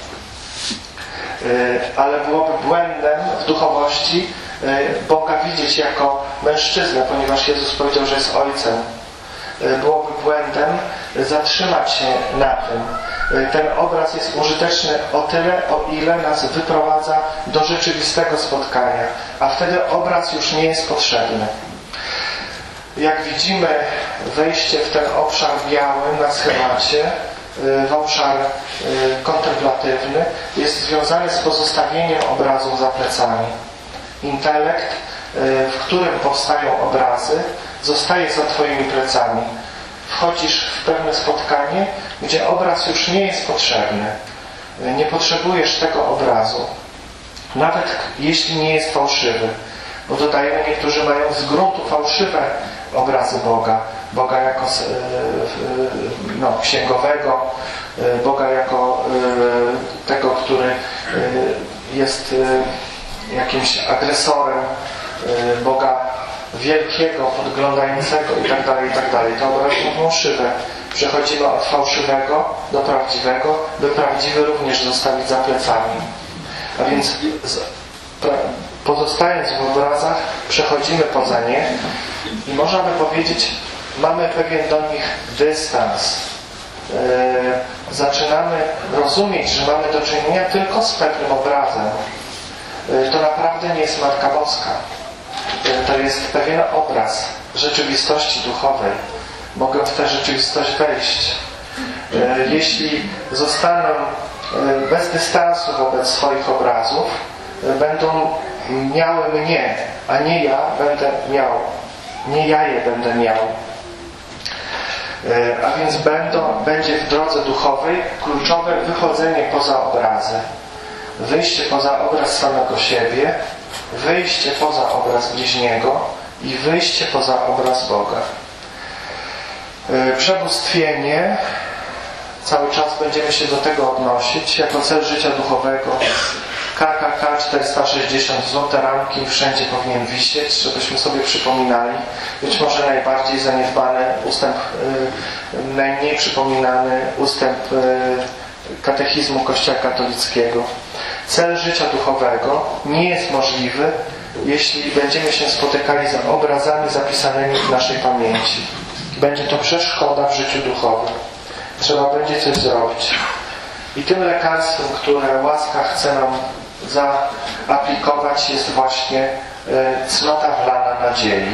ale byłoby błędem w duchowości Boga widzieć jako mężczyznę, ponieważ Jezus powiedział, że jest Ojcem. Byłoby błędem zatrzymać się na tym. Ten obraz jest użyteczny o tyle, o ile nas wyprowadza do rzeczywistego spotkania, a wtedy obraz już nie jest potrzebny. Jak widzimy, wejście w ten obszar biały na schemacie, w obszar kontemplatywny, jest związane z pozostawieniem obrazów za plecami. Intelekt, w którym powstają obrazy, zostaje za Twoimi plecami. Wchodzisz w pewne spotkanie, gdzie obraz już nie jest potrzebny. Nie potrzebujesz tego obrazu. Nawet jeśli nie jest fałszywy. Bo dodajemy, niektórzy mają z gruntu fałszywe obrazy Boga. Boga jako no, księgowego, Boga jako tego, który jest jakimś agresorem, Boga wielkiego, podglądającego itd., itd. To obrazy są fałszywe. Przechodzimy od fałszywego do prawdziwego, by prawdziwy również zostawić za plecami. A więc z, pra, pozostając w obrazach, przechodzimy poza nie i można by powiedzieć, mamy pewien do nich dystans. Yy, zaczynamy rozumieć, że mamy do czynienia tylko z pewnym obrazem. Yy, to naprawdę nie jest Matka Boska. Yy, to jest pewien obraz rzeczywistości duchowej. Mogę w tę rzeczywistość wejść. Yy, jeśli zostanę yy, bez dystansu wobec swoich obrazów, yy, będą miały mnie, a nie ja będę miał. Nie ja je będę miał. A więc będą, będzie w drodze duchowej kluczowe wychodzenie poza obrazy. Wyjście poza obraz samego siebie, wyjście poza obraz bliźniego i wyjście poza obraz Boga. Przebóstwienie, cały czas będziemy się do tego odnosić, jako cel życia duchowego. K K K czterysta sześćdziesiąt, złote ramki, wszędzie powinien wisieć, żebyśmy sobie przypominali. Być może najbardziej zaniedbany ustęp, y, najmniej przypominany ustęp y, katechizmu Kościoła katolickiego. Cel życia duchowego nie jest możliwy, jeśli będziemy się spotykali z obrazami zapisanymi w naszej pamięci. Będzie to przeszkoda w życiu duchowym. Trzeba będzie coś zrobić. I tym lekarstwem, które łaska chce nam zaaplikować, jest właśnie y, cnota wlana nadziei.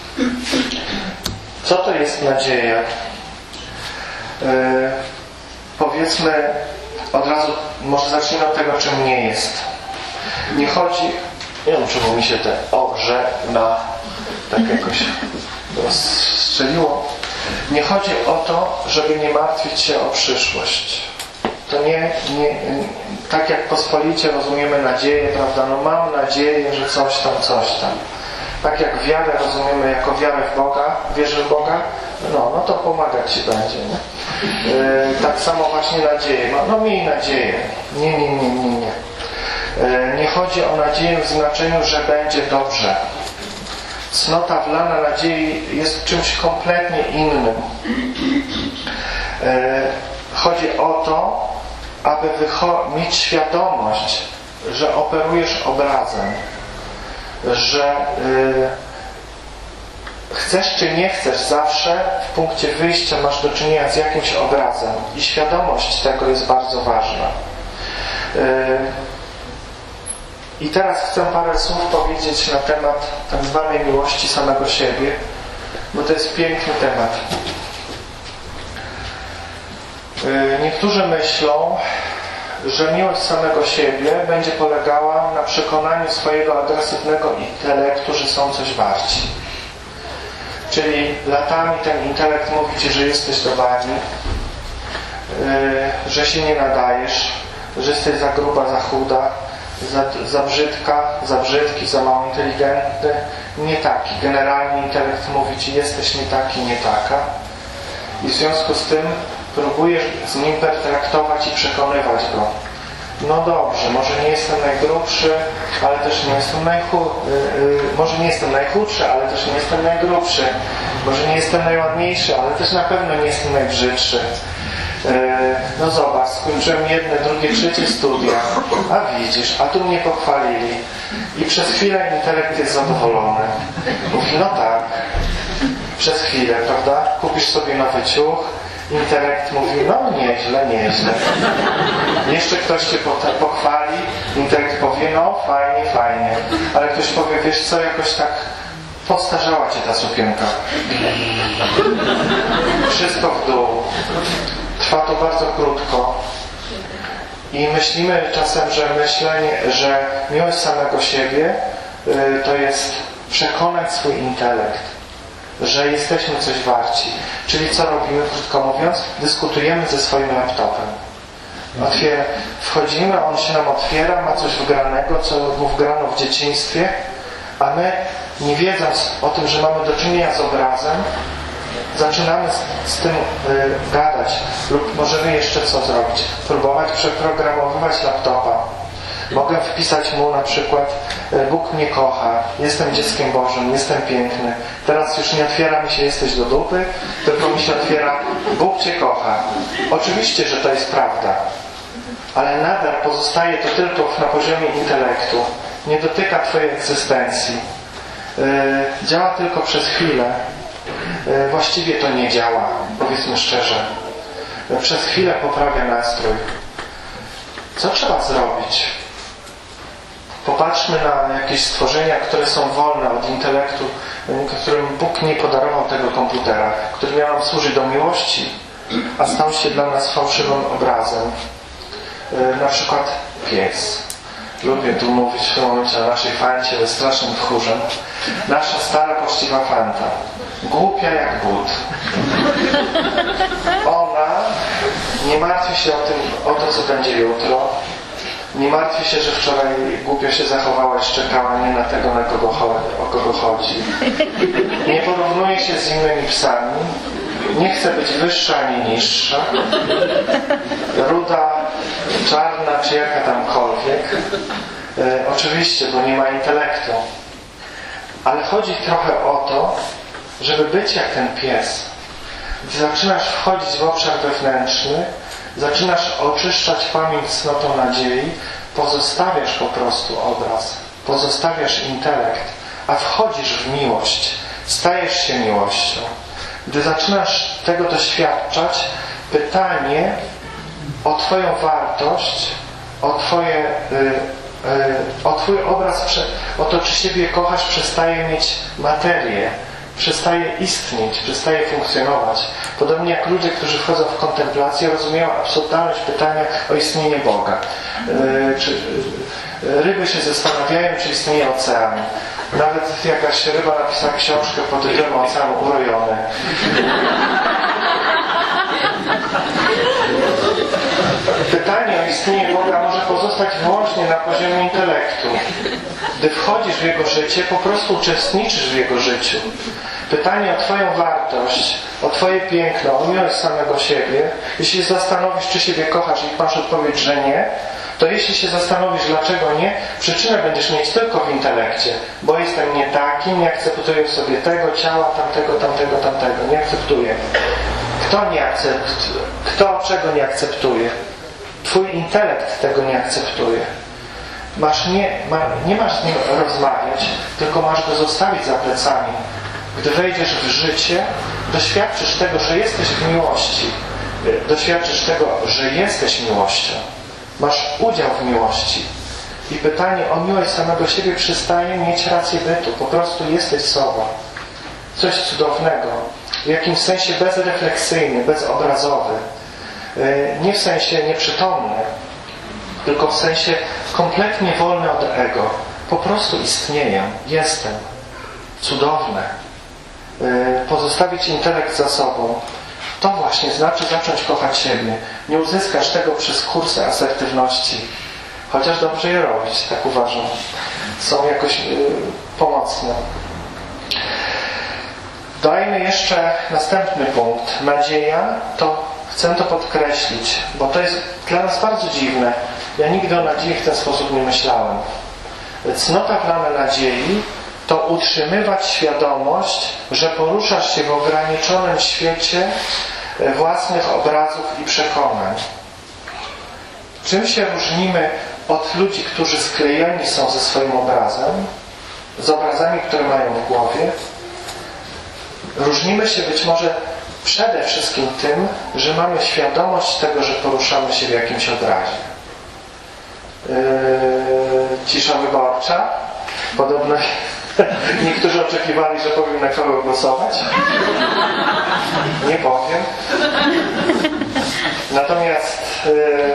Co to jest nadzieja? Y, powiedzmy od razu, może zacznijmy od tego, czym nie jest. Nie chodzi, nie wiem, czemu mi się te orze na tak jakoś rozstrzeliło. Nie chodzi o to, żeby nie martwić się o przyszłość. To nie, nie, tak jak pospolicie rozumiemy nadzieję, prawda? No mam nadzieję, że coś tam, coś tam. Tak jak wiarę rozumiemy jako wiarę w Boga, wierzysz w Boga, no, no to pomagać Ci będzie, nie? Yy, tak samo właśnie nadzieję. No, no miej nadzieję. Nie, nie, nie, nie, nie. Yy, nie chodzi o nadzieję w znaczeniu, że będzie dobrze. Cnota wlana nadziei jest czymś kompletnie innym. Yy, chodzi o to, aby mieć świadomość, że operujesz obrazem, że yy, chcesz czy nie chcesz, zawsze w punkcie wyjścia masz do czynienia z jakimś obrazem i świadomość tego jest bardzo ważna. Yy, I teraz chcę parę słów powiedzieć na temat tak zwanej miłości samego siebie, bo to jest piękny temat. Niektórzy myślą, że miłość samego siebie będzie polegała na przekonaniu swojego agresywnego intelektu, że są coś warci. Czyli latami ten intelekt mówi Ci, że jesteś do bani, że się nie nadajesz, że jesteś za gruba, za chuda, za, za brzydka, za brzydki, za mało inteligentny, nie taki. Generalnie intelekt mówi Ci, jesteś nie taki, nie taka. I w związku z tym próbujesz z nim pertraktować i przekonywać go. No dobrze, może nie jestem najgrubszy, ale też nie jestem najchu... Yy, może nie jestem najchudszy, ale też nie jestem najgrubszy. Może nie jestem najładniejszy, ale też na pewno nie jestem najbrzydszy. Yy, no zobacz, skończyłem jedne, drugie, trzecie studia. A widzisz, a tu mnie pochwalili. I przez chwilę intelekt jest zadowolony. Mówi, no tak. przez chwilę, prawda? Kupisz sobie nowy ciuch, intelekt mówi, no nieźle, nieźle. Jeszcze ktoś cię pochwali, intelekt powie, no fajnie, fajnie. Ale ktoś powie, wiesz co, jakoś tak postarzała cię ta sukienka. Wszystko w dół. Trwa to bardzo krótko. I myślimy czasem, że myślenie, że miłość samego siebie y, to jest przekonać swój intelekt, że jesteśmy coś warci. Czyli co robimy, krótko mówiąc? Dyskutujemy ze swoim laptopem. Otwier- wchodzimy, on się nam otwiera, ma coś wgranego, co mu wgrano w dzieciństwie, a my, nie wiedząc o tym, że mamy do czynienia z obrazem, zaczynamy z, z tym y, gadać lub możemy jeszcze co zrobić? Próbować przeprogramowywać laptopa. Mogę wpisać mu na przykład Bóg mnie kocha, jestem dzieckiem Bożym, jestem piękny. Teraz już nie otwiera mi się jesteś do dupy, tylko mi się otwiera Bóg cię kocha. Oczywiście, że to jest prawda, ale nadal pozostaje to tylko na poziomie intelektu. Nie dotyka twojej egzystencji. Yy, działa tylko przez chwilę. Yy, właściwie to nie działa, powiedzmy szczerze. Yy, przez chwilę poprawia nastrój. Co trzeba zrobić? Popatrzmy na jakieś stworzenia, które są wolne od intelektu, którym Bóg nie podarował tego komputera, który miał nam służyć do miłości, a stał się dla nas fałszywym obrazem. Na przykład pies. Lubię tu mówić w tym momencie o naszej fancie, ale strasznym tchórzem. Nasza stara, poczciwa fanta. Głupia jak but. Ona nie martwi się o tym, o to, co będzie jutro. Nie martwi się, że wczoraj głupio się zachowała i szczekała nie na tego, na kogo, o kogo chodzi. Nie porównuje się z innymi psami. Nie chce być wyższa ani niższa. Ruda, czarna czy jaka tamkolwiek. E, oczywiście, bo nie ma intelektu. Ale chodzi trochę o to, żeby być jak ten pies. Gdy zaczynasz wchodzić w obszar wewnętrzny, zaczynasz oczyszczać pamięć cnotą nadziei, pozostawiasz po prostu obraz, pozostawiasz intelekt, a wchodzisz w miłość, stajesz się miłością. Gdy zaczynasz tego doświadczać, pytanie o twoją wartość, o twoje, y, y, o twój obraz, o to, czy siebie kochasz, przestaje mieć materię, przestaje istnieć, przestaje funkcjonować. Podobnie jak ludzie, którzy wchodzą w kontemplację, rozumieją absurdalność pytania o istnienie Boga. Yy, czy, yy, ryby się zastanawiają, czy istnieje ocean. Nawet jakaś ryba napisała książkę pod tytułem Ocean urojony. Pytanie o istnienie Boga może pozostać wyłącznie na poziomie intelektu. Gdy wchodzisz w Jego życie, po prostu uczestniczysz w Jego życiu. Pytanie o twoją wartość, o twoje piękno, o miłość samego siebie. Jeśli zastanowisz, czy siebie kochasz i masz odpowiedź, że nie, to jeśli się zastanowisz, dlaczego nie, przyczynę będziesz mieć tylko w intelekcie. Bo jestem nie taki, nie akceptuję w sobie tego ciała, tamtego, tamtego, tamtego. Nie akceptuję. Kto nie akceptuje? Kto czego nie akceptuje? Twój intelekt tego nie akceptuje. Masz nie, ma, nie masz z nim rozmawiać, tylko masz go zostawić za plecami. Gdy wejdziesz w życie, doświadczysz tego, że jesteś w miłości. Doświadczysz tego, że jesteś miłością. Masz udział w miłości. I pytanie o miłość samego siebie przestaje mieć rację bytu. Po prostu jesteś sobą. Coś cudownego. W jakimś sensie bezrefleksyjny, bezobrazowy. Nie w sensie nieprzytomny, tylko w sensie kompletnie wolny od ego. Po prostu istnieję. Jestem. Cudowne. Pozostawić intelekt za sobą. To właśnie znaczy zacząć kochać siebie. Nie uzyskasz tego przez kursy asertywności. Chociaż dobrze je robić, tak uważam. Są jakoś yy, pomocne. Dajmy jeszcze następny punkt. Nadzieja to, chcę to podkreślić, bo to jest dla nas bardzo dziwne. Ja nigdy o nadziei w ten sposób nie myślałem. Cnota plamy nadziei to utrzymywać świadomość, że poruszasz się w ograniczonym świecie własnych obrazów i przekonań. Czym się różnimy od ludzi, którzy sklejeni są ze swoim obrazem, z obrazami, które mają w głowie? Różnimy się być może przede wszystkim tym, że mamy świadomość tego, że poruszamy się w jakimś obrazie. Yy, cisza wyborcza. Podobno niektórzy oczekiwali, że powiem, na kogo głosować. Nie powiem. Natomiast yy,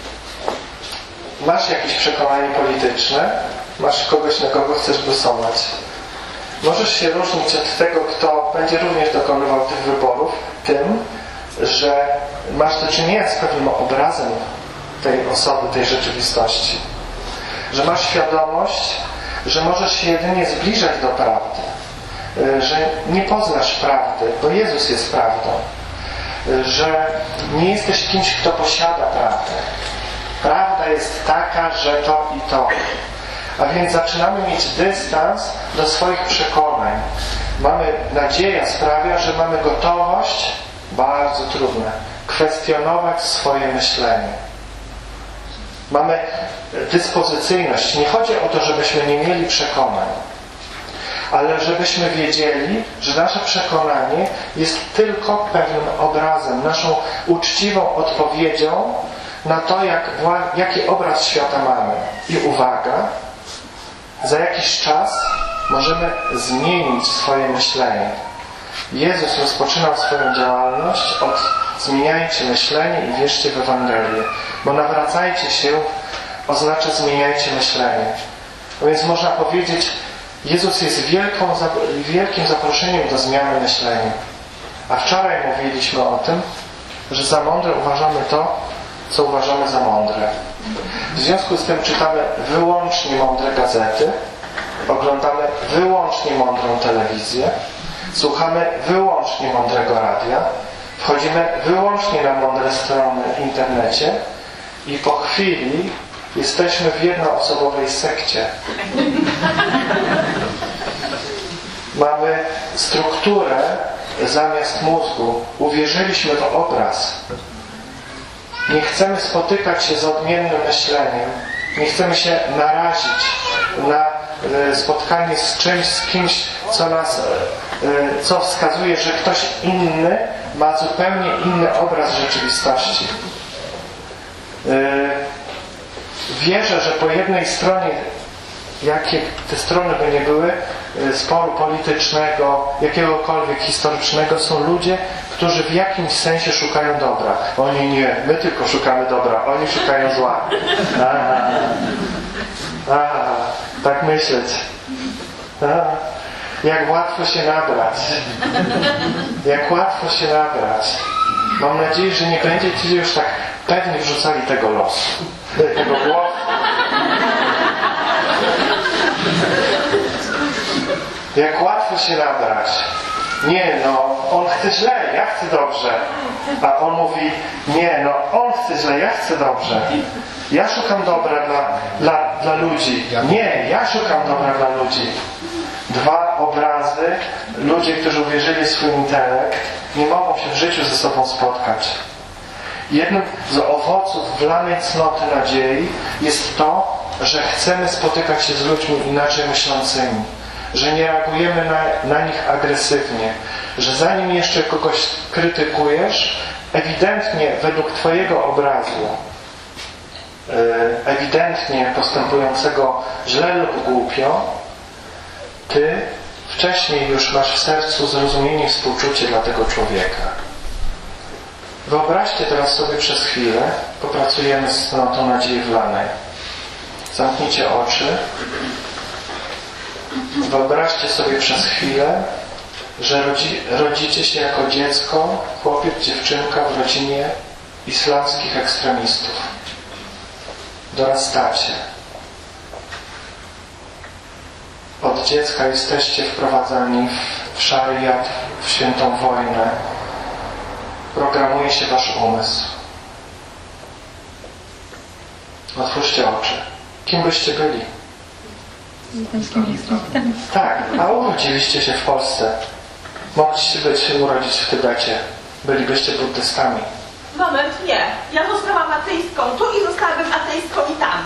masz jakieś przekonanie polityczne, masz kogoś, na kogo chcesz głosować. Możesz się różnić od tego, kto będzie również dokonywał tych wyborów, tym, że masz do czynienia z pewnym obrazem tej osoby, tej rzeczywistości. Że masz świadomość, że możesz się jedynie zbliżać do prawdy. Że nie poznasz prawdy, bo Jezus jest prawdą. Że nie jesteś kimś, kto posiada prawdę. Prawda jest taka, że to i to. A więc zaczynamy mieć dystans do swoich przekonań. Mamy, nadzieja sprawia, że mamy gotowość, bardzo trudne, kwestionować swoje myślenie. Mamy dyspozycyjność. Nie chodzi o to, żebyśmy nie mieli przekonań, ale żebyśmy wiedzieli, że nasze przekonanie jest tylko pewnym obrazem, naszą uczciwą odpowiedzią na to, jak, jaki obraz świata mamy. I uwaga, za jakiś czas możemy zmienić swoje myślenie. Jezus rozpoczynał swoją działalność od zmieniajcie myślenie i wierzcie w Ewangelię. Bo nawracajcie się oznacza zmieniajcie myślenie. A więc można powiedzieć, Jezus jest wielką, wielkim zaproszeniem do zmiany myślenia. A wczoraj mówiliśmy o tym, że za mądre uważamy to, co uważamy za mądre. W związku z tym czytamy wyłącznie mądre gazety, oglądamy wyłącznie mądrą telewizję, słuchamy wyłącznie mądrego radia, wchodzimy wyłącznie na mądre strony w internecie i po chwili jesteśmy w jednoosobowej sekcie. Mamy strukturę zamiast mózgu. Uwierzyliśmy w obraz. Nie chcemy spotykać się z odmiennym myśleniem. Nie chcemy się narazić na spotkanie z czymś, z kimś, co nas, co wskazuje, że ktoś inny ma zupełnie inny obraz rzeczywistości. Wierzę, że po jednej stronie, jakie te strony by nie były, sporu politycznego, jakiegokolwiek historycznego, są ludzie, którzy w jakimś sensie szukają dobra. Oni nie, my tylko szukamy dobra, oni szukają zła. Aha, aha, tak myśleć. Aha. Jak łatwo się nabrać. Jak łatwo się nabrać. Mam nadzieję, że nie będziecie już tak pewnie wrzucali tego losu. Tego głosu. Jak łatwo się nabrać. Nie, no, on chce źle, ja chcę dobrze. A on mówi, nie, no, on chce źle, ja chcę dobrze. Ja szukam dobra dla, dla, dla ludzi. Nie, ja szukam dobra dla ludzi. Dwa obrazy, ludzie, którzy uwierzyli w swój intelekt, nie mogą się w życiu ze sobą spotkać. Jednym z owoców wlanej cnoty nadziei jest to, że chcemy spotykać się z ludźmi inaczej myślącymi, że nie reagujemy na, na nich agresywnie, że zanim jeszcze kogoś krytykujesz, ewidentnie według Twojego obrazu, ewidentnie postępującego źle lub głupio, Ty wcześniej już masz w sercu zrozumienie i współczucie dla tego człowieka. Wyobraźcie teraz sobie przez chwilę, popracujemy z cnotą nadziei wlanej. Zamknijcie oczy. Wyobraźcie sobie przez chwilę, że rodzi, rodzicie się jako dziecko, chłopiec, dziewczynka w rodzinie islamskich ekstremistów. Dorastacie. Od dziecka jesteście wprowadzani w szariat, w świętą wojnę. Programuje się wasz umysł. Otwórzcie oczy. Kim byście byli? Tak, a urodziliście się w Polsce. Mogliście być, urodzić w Tybecie. Bylibyście buddystami. Moment, nie. Ja zostałam ateistką tu i zostałabym ateistką i tam.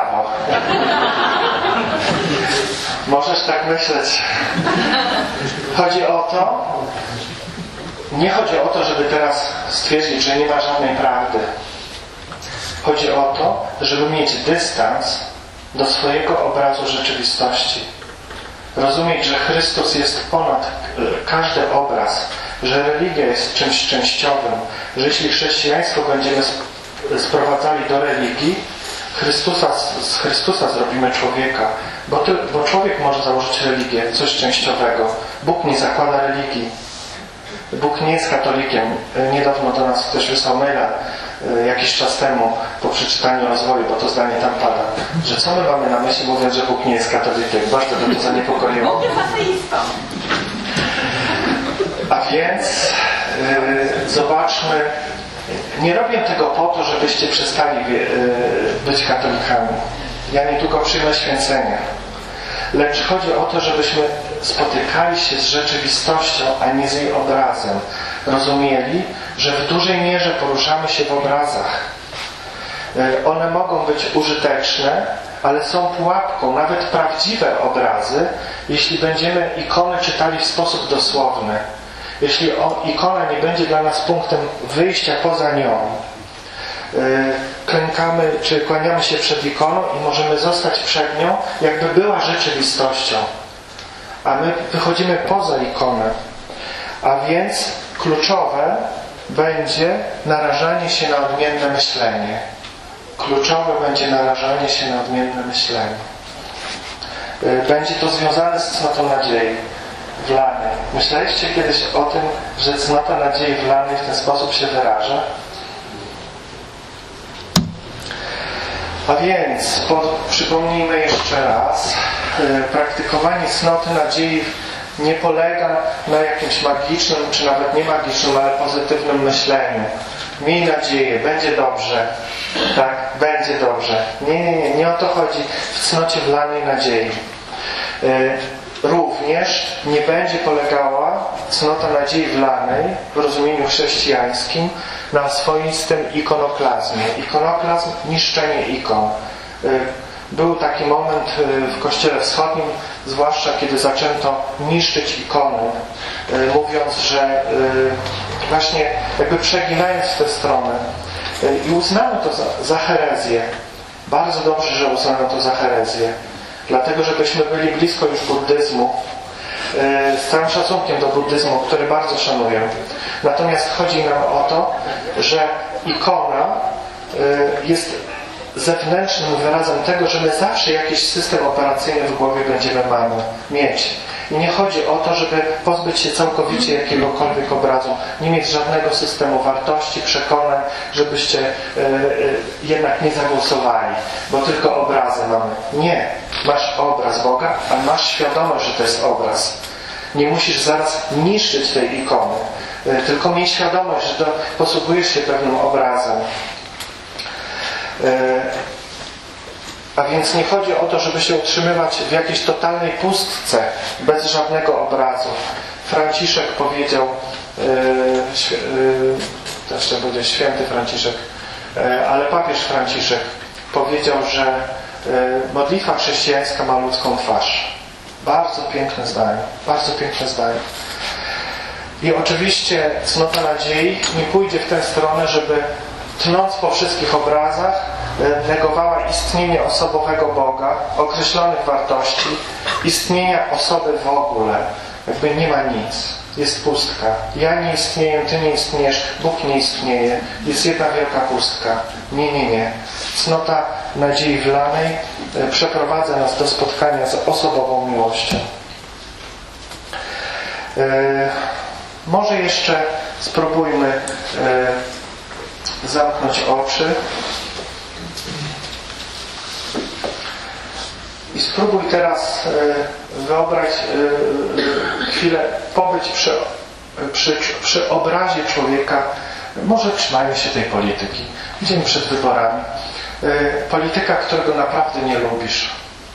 Brawo! Możesz tak myśleć. Chodzi o to, nie chodzi o to, żeby teraz stwierdzić, że nie ma żadnej prawdy. Chodzi o to, żeby mieć dystans do swojego obrazu rzeczywistości. Rozumieć, że Chrystus jest ponad każdy obraz, że religia jest czymś częściowym, że jeśli chrześcijaństwo będziemy sprowadzali do religii, Chrystusa, z Chrystusa zrobimy człowieka, bo, ty, bo człowiek może założyć religię, coś częściowego. Bóg nie zakłada religii. Bóg nie jest katolikiem. Niedawno do nas ktoś wysłał maila jakiś czas temu po przeczytaniu rozwoju, bo to zdanie tam pada, że co my mamy na myśli, mówiąc, że Bóg nie jest katolikiem. Bardzo by to zaniepokoiło. Bóg jest ateistą. A więc yy, zobaczmy, nie robię tego po to, żebyście przestali yy, być katolikami. Ja niedługo przyjmę święcenie. Lecz chodzi o to, żebyśmy spotykali się z rzeczywistością, a nie z jej obrazem. Rozumieli, że w dużej mierze poruszamy się w obrazach. One mogą być użyteczne, ale są pułapką. Nawet prawdziwe obrazy, jeśli będziemy ikony czytali w sposób dosłowny. Jeśli ikona nie będzie dla nas punktem wyjścia poza nią, klękamy czy kłaniamy się przed ikoną i możemy zostać przed nią, jakby była rzeczywistością. A my wychodzimy poza ikonę. A więc kluczowe będzie narażanie się na odmienne myślenie. Kluczowe będzie narażanie się na odmienne myślenie. Będzie to związane z cnotą nadziei wlanej. Myśleliście kiedyś o tym, że cnota nadziei wlanej w ten sposób się wyraża? A więc po, przypomnijmy jeszcze raz, yy, praktykowanie cnoty nadziei nie polega na jakimś magicznym, czy nawet nie magicznym, ale pozytywnym myśleniu. Miej nadzieję, będzie dobrze. Tak, będzie dobrze. Nie, nie, nie, nie o to chodzi w cnocie wlanej nadziei. Yy, również nie będzie polegała cnota nadziei wlanej w rozumieniu chrześcijańskim na swoistym ikonoklazmie. Ikonoklazm, niszczenie ikon. Był taki moment w Kościele Wschodnim, zwłaszcza kiedy zaczęto niszczyć ikony, mówiąc, że właśnie jakby przeginając w tę stronę. I uznano to za, za herezję. Bardzo dobrze, że uznano to za herezję. Dlatego, żebyśmy byli blisko już buddyzmu, z całym szacunkiem do buddyzmu, który bardzo szanuję. Natomiast chodzi nam o to, że ikona jest zewnętrznym wyrazem tego, że my zawsze jakiś system operacyjny w głowie będziemy mamy, mieć. I nie chodzi o to, żeby pozbyć się całkowicie jakiegokolwiek obrazu, nie mieć żadnego systemu wartości, przekonań, żebyście yy, yy, jednak nie zagłosowali, bo tylko obrazy mamy. Nie. Masz obraz Boga, a masz świadomość, że to jest obraz. Nie musisz zaraz niszczyć tej ikony, yy, tylko miej świadomość, że to posługujesz się pewnym obrazem. Yy, A więc nie chodzi o to, żeby się utrzymywać w jakiejś totalnej pustce, bez żadnego obrazu. Franciszek powiedział, yy, yy, też to będzie święty Franciszek, yy, ale papież Franciszek powiedział, że yy, modlitwa chrześcijańska ma ludzką twarz. Bardzo piękne zdanie, bardzo piękne zdanie. I oczywiście cnota nadziei nie pójdzie w tę stronę, żeby tnąc po wszystkich obrazach, negowała istnienie osobowego Boga, określonych wartości, istnienia osoby w ogóle. Jakby nie ma nic. Jest pustka. Ja nie istnieję, Ty nie istniejesz, Bóg nie istnieje. Jest jedna wielka pustka. Nie, nie, nie. Cnota nadziei wlanej przeprowadza nas do spotkania z osobową miłością. Yy, może jeszcze spróbujmy yy, zamknąć oczy. I spróbuj teraz wyobraź chwilę pobyć przy, przy, przy obrazie człowieka. Może trzymajmy się tej polityki. Idziemy przed wyborami. Polityka, którego naprawdę nie lubisz.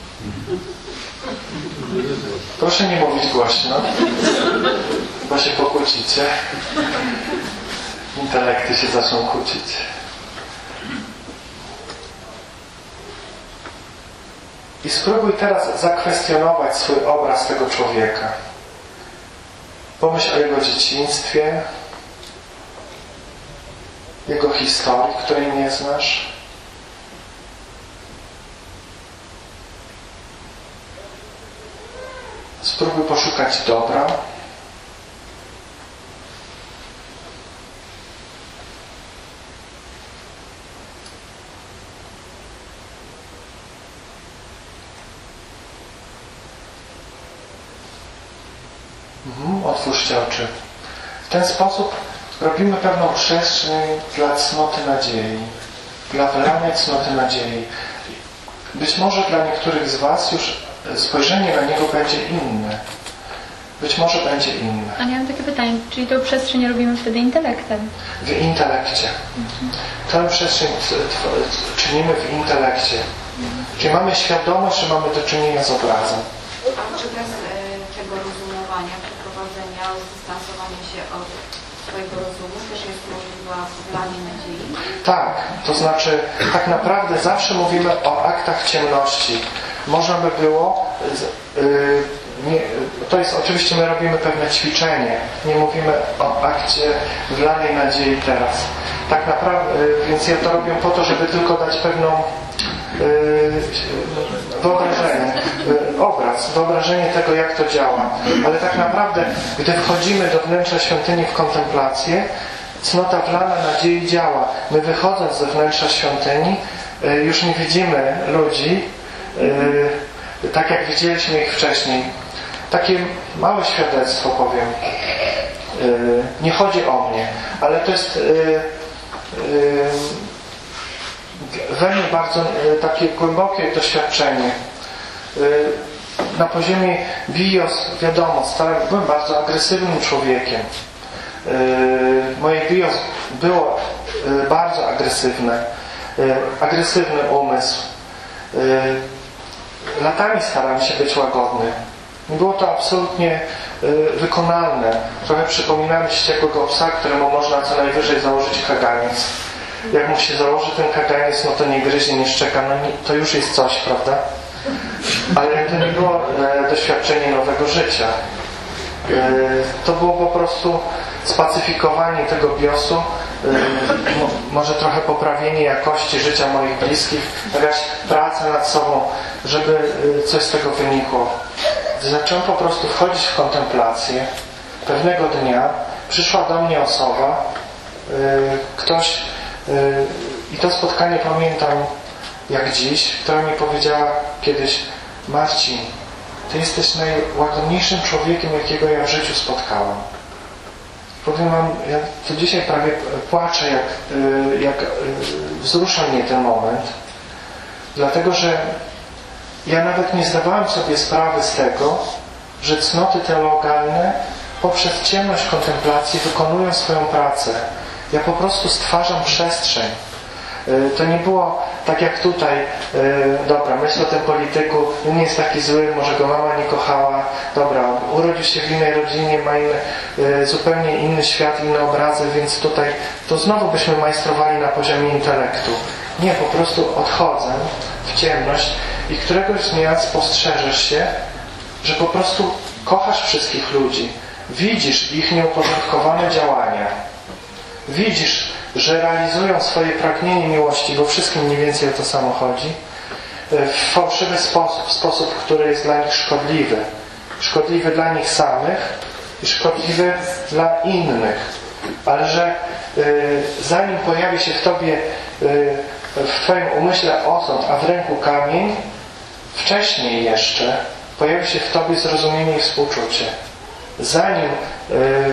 Proszę nie mówić głośno, bo się pokłócicie. Intelekty się zaczną kłócić. I spróbuj teraz zakwestionować swój obraz tego człowieka. Pomyśl o jego dzieciństwie, jego historii, której nie znasz. Spróbuj poszukać dobra. Mhm, otwórzcie oczy. W ten sposób robimy pewną przestrzeń dla cnoty nadziei, dla wylania cnoty nadziei. Być może dla niektórych z Was już spojrzenie na niego będzie inne. Być może będzie inne. A ja mam takie pytanie, czyli tą przestrzeń robimy wtedy intelektem? W intelekcie. Mhm. Tę przestrzeń czynimy w intelekcie. Mhm. Czyli mamy świadomość, że mamy do czynienia z obrazem. A czy bez e, tego rozumowania, przeprowadzenia, zdystansowania się od swojego rozumu też jest możliwa wlanie nadziei? Tak, to znaczy tak naprawdę zawsze mówimy o aktach ciemności. Można by było yy, nie, to jest oczywiście, my robimy pewne ćwiczenie, nie mówimy o akcie wlanej nadziei teraz. Tak naprawdę, yy, więc ja to robię po to, żeby tylko dać pewną yy, wyobrażenie, yy, obraz, wyobrażenie tego, jak to działa. Ale tak naprawdę, gdy wchodzimy do wnętrza świątyni w kontemplację, cnota wlana nadziei działa. My wychodząc ze wnętrza świątyni, yy, już nie widzimy ludzi, yy, tak jak widzieliśmy ich wcześniej. Takie małe świadectwo powiem. Yy, nie chodzi o mnie, ale to jest yy, yy, we mnie bardzo yy, takie głębokie doświadczenie. Yy, na poziomie bios, wiadomo, stałem, byłem bardzo agresywnym człowiekiem. Yy, moje bios było yy, bardzo agresywne. Yy, agresywny umysł. Yy, latami starałem się być łagodny. Było to absolutnie y, wykonalne. Trochę przypominamy wściekłego psa, któremu można co najwyżej założyć kaganiec. Jak mu się założy ten kaganiec, no to nie gryzie, nie szczeka, no nie, to już jest coś, prawda? Ale to nie było e, doświadczenie nowego życia. E, to było po prostu spacyfikowanie tego biosu, e, mo, może trochę poprawienie jakości życia moich bliskich, jakaś praca nad sobą, żeby e, coś z tego wynikło. Zacząłem po prostu wchodzić w kontemplację. Pewnego dnia przyszła do mnie osoba, yy, ktoś, yy, i to spotkanie pamiętam jak dziś, która mi powiedziała kiedyś: Marcin, Ty jesteś najłagodniejszym człowiekiem, jakiego ja w życiu spotkałam. Powiem Wam, ja to dzisiaj prawie płaczę, jak, yy, jak yy, wzrusza mnie ten moment, dlatego że ja nawet nie zdawałem sobie sprawy z tego, że cnoty teologalne poprzez ciemność kontemplacji wykonują swoją pracę. Ja po prostu stwarzam przestrzeń. To nie było tak jak tutaj, dobra, myśl o tym polityku, nie jest taki zły, może go mama nie kochała, dobra, urodził się w innej rodzinie, ma inny, zupełnie inny świat, inne obrazy, więc tutaj to znowu byśmy majstrowali na poziomie intelektu. Nie, po prostu odchodzę w ciemność i któregoś dnia spostrzeżesz się, że po prostu kochasz wszystkich ludzi. Widzisz ich nieuporządkowane działania. Widzisz, że realizują swoje pragnienie miłości, bo wszystkim mniej więcej o to samo chodzi, w fałszywy sposób, w sposób, który jest dla nich szkodliwy. Szkodliwy dla nich samych i szkodliwy dla innych. Ale że y, zanim pojawi się w Tobie y, w Twoim umyśle osąd, a w ręku kamień, wcześniej jeszcze pojawi się w Tobie zrozumienie i współczucie. Zanim y,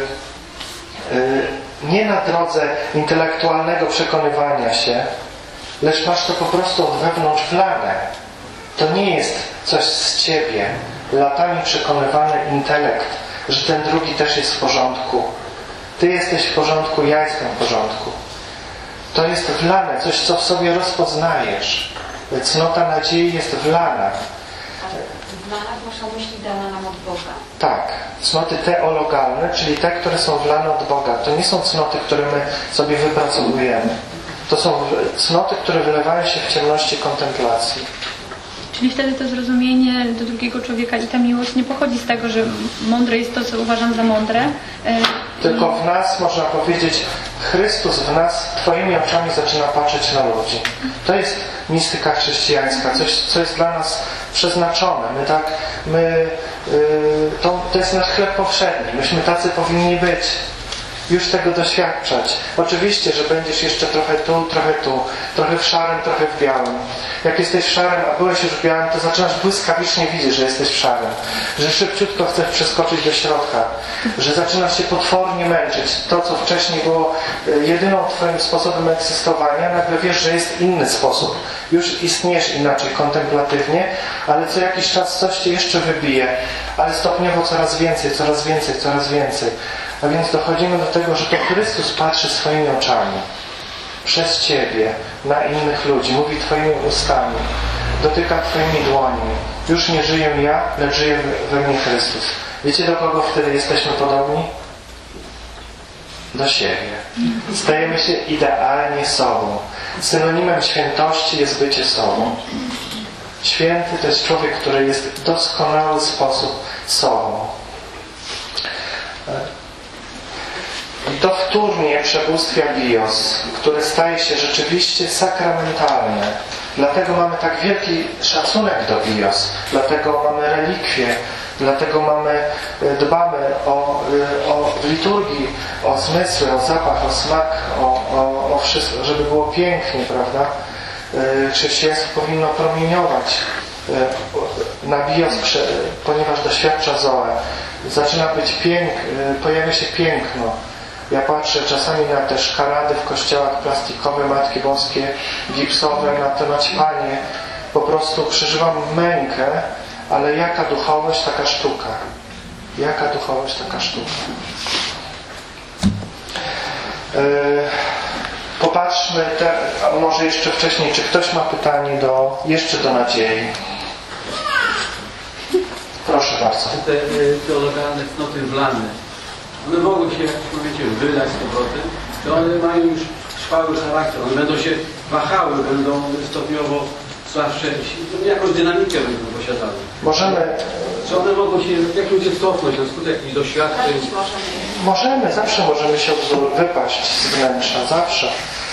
y, nie na drodze intelektualnego przekonywania się, lecz masz to po prostu od wewnątrz wlane. To nie jest coś z Ciebie, latami przekonywany intelekt, że ten drugi też jest w porządku. Ty jesteś w porządku, ja jestem w porządku. To jest wlane, coś, co w sobie rozpoznajesz. Cnota nadziei jest wlana. Wlana, masz na myśli dana nam od Boga? Tak. Cnoty teologalne, czyli te, które są wlane od Boga. To nie są cnoty, które my sobie wypracowujemy. To są cnoty, które wylewają się w ciemności kontemplacji. Czyli wtedy to zrozumienie do drugiego człowieka i ta miłość nie pochodzi z tego, że mądre jest to, co uważam za mądre. e, Tylko w nas, można powiedzieć, Chrystus w nas Twoimi oczami zaczyna patrzeć na ludzi. To jest mistyka chrześcijańska, coś, co jest dla nas przeznaczone. My tak, my, yy, to, to jest nasz chleb powszedni. Myśmy tacy powinni być. Już tego doświadczać. Oczywiście, że będziesz jeszcze trochę tu, trochę tu, trochę w szarym, trochę w białym. Jak jesteś w szarym, a byłeś już w białym, to zaczynasz błyskawicznie widzieć, że jesteś w szarym. Że szybciutko chcesz przeskoczyć do środka. Że zaczynasz się potwornie męczyć. To, co wcześniej było jedyną Twoim sposobem egzystowania, nagle wiesz, że jest inny sposób. Już istniejesz inaczej, kontemplatywnie, ale co jakiś czas coś Cię jeszcze wybije. Ale stopniowo coraz więcej, coraz więcej, coraz więcej. A więc dochodzimy do tego, że to Chrystus patrzy swoimi oczami przez Ciebie na innych ludzi, mówi Twoimi ustami, dotyka Twoimi dłońmi. Już nie żyję ja, lecz żyje we mnie Chrystus. Wiecie, do kogo wtedy jesteśmy podobni? Do siebie. Stajemy się idealnie sobą. Synonimem świętości jest bycie sobą. Święty to jest człowiek, który jest w doskonały sposób sobą. I to wtórnie przebóstwia bios, które staje się rzeczywiście sakramentalne. Dlatego mamy tak wielki szacunek do bios, dlatego mamy relikwie, dlatego mamy, dbamy o, o w liturgii, o zmysły, o zapach, o smak, o, o, o wszystko, żeby było pięknie, prawda? Chrześcijaństwo powinno promieniować na bios, ponieważ doświadcza Zoe. Zaczyna być pięk, pojawia się piękno. Ja patrzę czasami na te szkarady w kościołach plastikowe, Matki Boskie, gipsowe, na te naćpanie. Po prostu przeżywam mękę, ale jaka duchowość, taka sztuka. Jaka duchowość, taka sztuka. Yy, popatrzmy, te, a może jeszcze wcześniej, czy ktoś ma pytanie do, jeszcze do Nadziei? Proszę bardzo. Te teologalne cnoty wlane, one mogą się, jak powiecie, wylać z powrotem, to one mają już trwały charakter, one będą się wahały, będą stopniowo zawsze jakąś dynamikę będą posiadały. Możemy... Czy one mogą się, jak ludzie cofnąć na skutek jakichś doświadczeń? Możemy, zawsze możemy się wypaść z wnętrza, zawsze.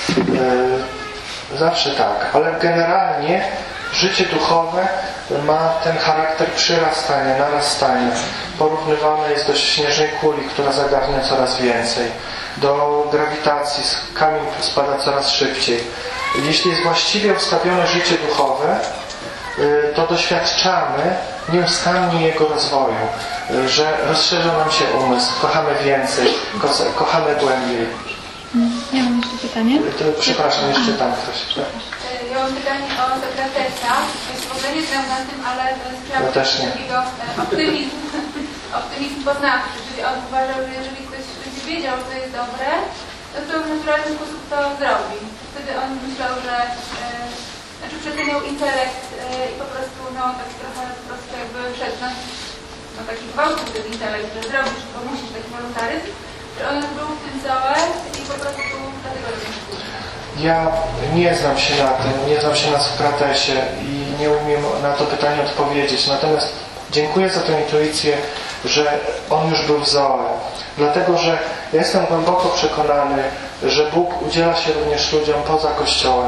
Yy, zawsze tak, ale generalnie życie duchowe ma ten charakter przyrastania, narastania. Porównywane jest do śnieżnej kuli, która zagarnia coraz więcej. Do grawitacji, kamień spada coraz szybciej. Jeśli jest właściwie ustawione życie duchowe, to doświadczamy nieustannie jego rozwoju, że rozszerza nam się umysł, kochamy więcej, kochamy głębiej. Ja mam jeszcze pytanie. To, przepraszam, jeszcze tam ktoś. Ja mam pytanie o Sokratesa. Jest w ogóle nie znam na tym, ale Ja też nie. takiego optymizm, optymizm poznawczy. Czyli on uważał, że jeżeli ktoś będzie wiedział, co jest dobre, to w naturalny sposób to zrobi. Wtedy on myślał, że e, znaczy przeceniał intelekt e, i po prostu no tak trochę po prostu jakby szedł na no, taki gwałtny ten intelekt, że zrobisz, bo musisz taki wolontaryzm. Że on był w tym całe i po prostu dlatego nie. Ja nie znam się na tym, nie znam się na Sokratesie i nie umiem na to pytanie odpowiedzieć. Natomiast dziękuję za tę intuicję, że on już był w Zoe. Dlatego, że ja jestem głęboko przekonany, że Bóg udziela się również ludziom poza Kościołem.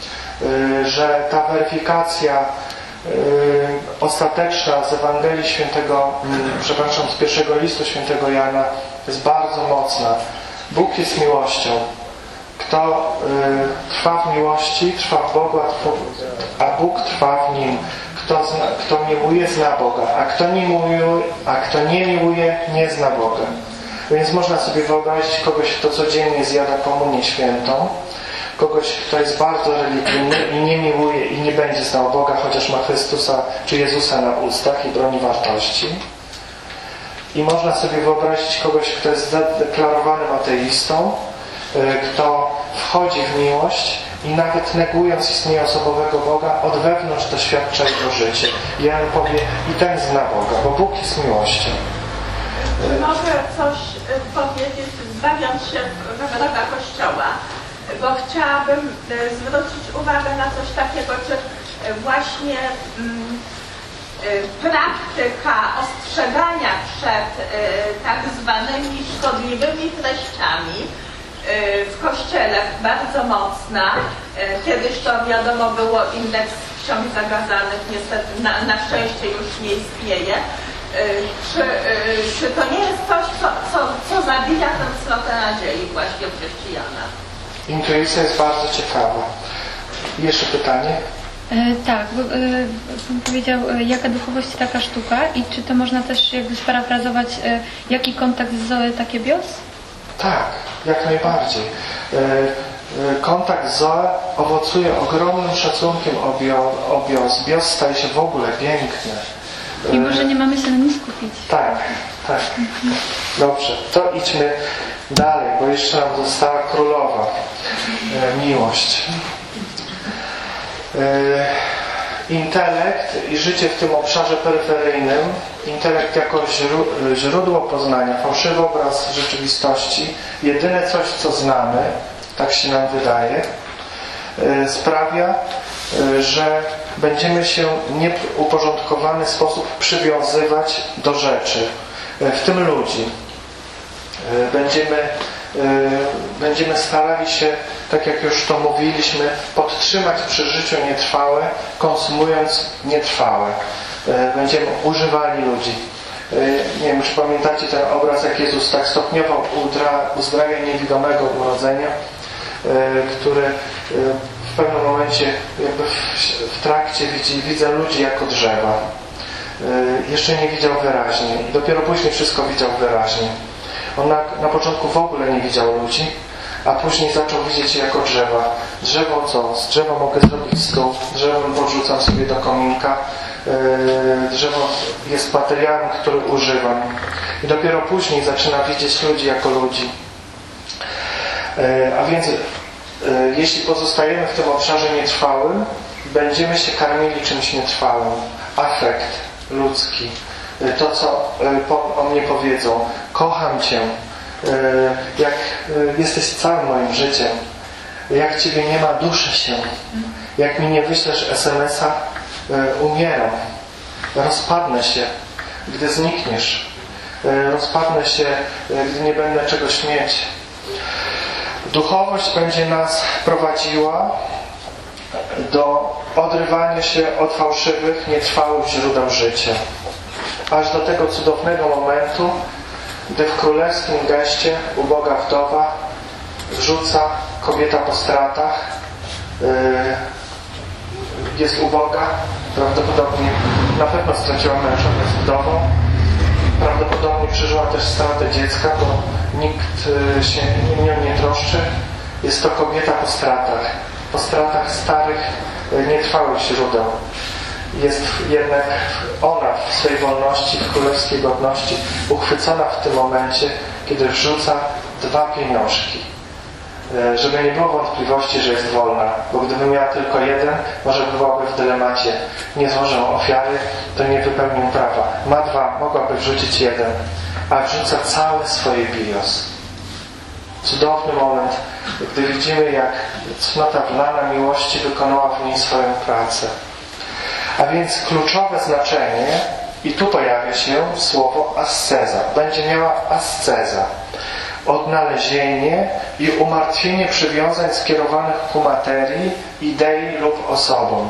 Że ta weryfikacja ostateczna z Ewangelii Świętego, przepraszam, z pierwszego listu Świętego Jana jest bardzo mocna. Bóg jest miłością. Kto y, trwa w miłości, trwa w Bogu, a, a Bóg trwa w nim. Kto, zna, kto miłuje, zna Boga, a kto nie miłuje, a kto nie miłuje, nie zna Boga. Więc można sobie wyobrazić kogoś, kto codziennie zjada komunię świętą, kogoś, kto jest bardzo religijny i nie miłuje i nie będzie znał Boga, chociaż ma Chrystusa czy Jezusa na ustach i broni wartości. I można sobie wyobrazić kogoś, kto jest zadeklarowanym ateistą, kto wchodzi w miłość i nawet negując istnienie osobowego Boga, od wewnątrz doświadcza Jego życie. I Jan powie, i ten zna Boga, bo Bóg jest miłością. Mogę coś powiedzieć, zbawiąc się w wroga Kościoła, bo chciałabym zwrócić uwagę na coś takiego, czy właśnie mm, praktyka ostrzegania przed tak zwanymi szkodliwymi treściami w Kościele bardzo mocna. Kiedyś to wiadomo było, indeks ksiąg zagazanych niestety na, na szczęście już nie istnieje. Czy, czy to nie jest coś, co, co, co zabija tę cnotę nadziei właśnie w chrześcijanach? Intuicja jest bardzo ciekawa. Jeszcze pytanie? E, tak, bo, e, Pan powiedział, e, jaka duchowość, taka sztuka i czy to można też jakby sparafrazować, e, jaki kontakt z Zoe, takie bios? Tak, jak najbardziej. E, e, kontakt z Zoe owocuje ogromnym szacunkiem o, bio, o bios. Bios staje się w ogóle piękny. I może nie mamy się na nim skupić. Tak, tak. Dobrze, to idźmy dalej, bo jeszcze nam została królowa. E, miłość. E, intelekt i życie w tym obszarze peryferyjnym. Intelekt jako źródło poznania, fałszywy obraz rzeczywistości, jedyne coś, co znamy, tak się nam wydaje, e, sprawia, że będziemy się w nieuporządkowany sposób przywiązywać do rzeczy, w tym ludzi. Będziemy, będziemy starali się, tak jak już to mówiliśmy, podtrzymać przy życiu nietrwałe, konsumując nietrwałe. Będziemy używali ludzi. Nie wiem, czy pamiętacie ten obraz, jak Jezus tak stopniowo uzdrawia niewidomego urodzenia, który w pewnym momencie jakby w, w trakcie widzi, widzę ludzi jako drzewa. Yy, jeszcze nie widział wyraźnie i dopiero później wszystko widział wyraźnie. On na, na początku w ogóle nie widział ludzi, a później zaczął widzieć je jako drzewa. Drzewo co? Z drzewa mogę zrobić stół, drzewem podrzucam sobie do kominka, yy, drzewo jest materiałem, który używam. I dopiero później zaczyna widzieć ludzi jako ludzi. Yy, a więc jeśli pozostajemy w tym obszarze nietrwałym, będziemy się karmili czymś nietrwałym. Afekt ludzki. To, co o mnie powiedzą. Kocham Cię. Jak jesteś całym moim życiem. Jak Ciebie nie ma, duszę się. Jak mi nie wyślesz es em es a, umieram. Rozpadnę się, gdy znikniesz. Rozpadnę się, gdy nie będę czegoś mieć. Duchowość będzie nas prowadziła do odrywania się od fałszywych, nietrwałych źródeł życia. Aż do tego cudownego momentu, gdy w królewskim geście uboga wdowa wrzuca kobieta po stratach, jest uboga, prawdopodobnie na pewno straciła męża, jest wdową, prawdopodobnie przeżyła też stratę dziecka, bo nikt się nią nie troszczy. Jest to kobieta po stratach, po stratach starych, nietrwałych źródeł. Jest jednak ona w swej wolności, w królewskiej godności uchwycona w tym momencie, kiedy wrzuca dwa pieniążki. Żeby nie było wątpliwości, że jest wolna, bo gdyby miała tylko jeden, może byłaby w dylemacie. Nie złożę ofiary, to nie wypełnię prawa. Ma dwa, mogłaby wrzucić jeden, a wrzuca całe swoje bios. Cudowny moment, gdy widzimy, jak cnota wlana miłości wykonała w niej swoją pracę. A więc kluczowe znaczenie, i tu pojawia się słowo asceza. Będzie miała asceza. Odnalezienie i umartwienie przywiązań skierowanych ku materii, idei lub osobom.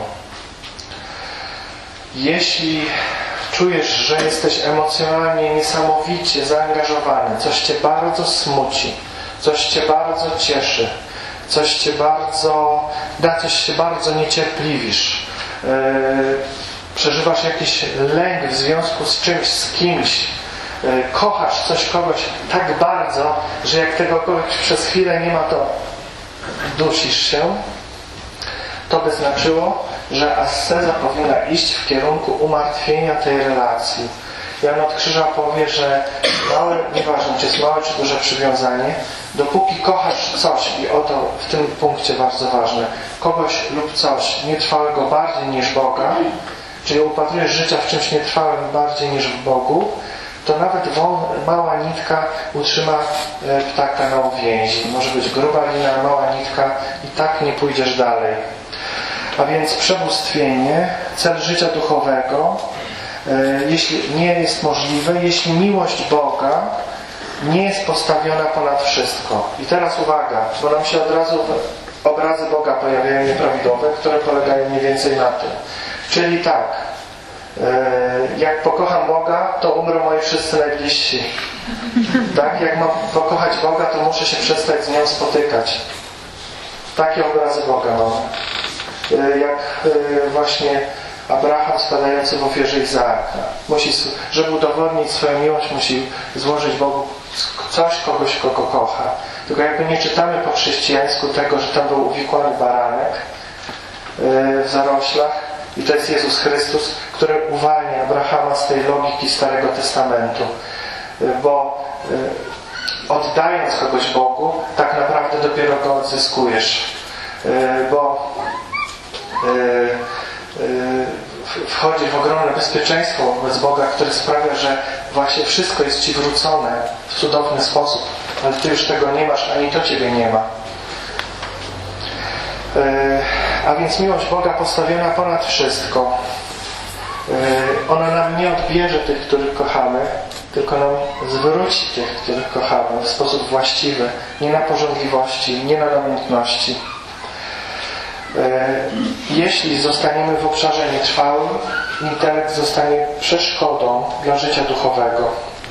Jeśli czujesz, że jesteś emocjonalnie niesamowicie zaangażowany, coś Cię bardzo smuci, coś Cię bardzo cieszy, coś Cię bardzo, na coś się bardzo niecierpliwisz, yy, przeżywasz jakiś lęk w związku z czymś, z kimś, yy, kochasz coś, kogoś tak bardzo, że jak tego kogoś przez chwilę nie ma, to dusisz się, to by znaczyło, że asceza powinna iść w kierunku umartwienia tej relacji. Jan od Krzyża powie, że małe, nieważne czy jest małe czy duże przywiązanie, dopóki kochasz coś, i oto w tym punkcie bardzo ważne, kogoś lub coś nietrwałego bardziej niż Boga, czyli upatrujesz życia w czymś nietrwałym bardziej niż w Bogu, to nawet mała nitka utrzyma ptaka na uwięzi. Może być gruba lina, mała nitka i tak nie pójdziesz dalej. A więc przebóstwienie, cel życia duchowego, jeśli nie jest możliwe, jeśli miłość Boga nie jest postawiona ponad wszystko. I teraz uwaga, bo nam się od razu obrazy Boga pojawiają nieprawidłowe, które polegają mniej więcej na tym. Czyli tak, jak pokocham Boga, to umrą moi wszyscy najbliżsi. Tak, jak mam pokochać Boga, to muszę się przestać z nią spotykać. Takie obrazy Boga mamy. Jak właśnie Abraham składający w ofierze Izaaka. Musi, żeby udowodnić swoją miłość, musi złożyć Bogu coś, kogoś, kogo kocha. Tylko jakby nie czytamy po chrześcijańsku tego, że tam był uwikłany baranek w zaroślach i to jest Jezus Chrystus, który uwalnia Abrahama z tej logiki Starego Testamentu. Bo oddając kogoś Bogu, tak naprawdę dopiero go odzyskujesz. Bo wchodzi w ogromne bezpieczeństwo wobec Boga, które sprawia, że właśnie wszystko jest Ci wrócone w cudowny sposób, ale Ty już tego nie masz, ani to Ciebie nie ma. A więc miłość Boga postawiona ponad wszystko. Ona nam nie odbierze tych, których kochamy, tylko nam zwróci tych, których kochamy w sposób właściwy, nie na pożądliwości, nie na namiętności. Jeśli zostaniemy w obszarze nietrwałym, intelekt zostanie przeszkodą dla życia duchowego.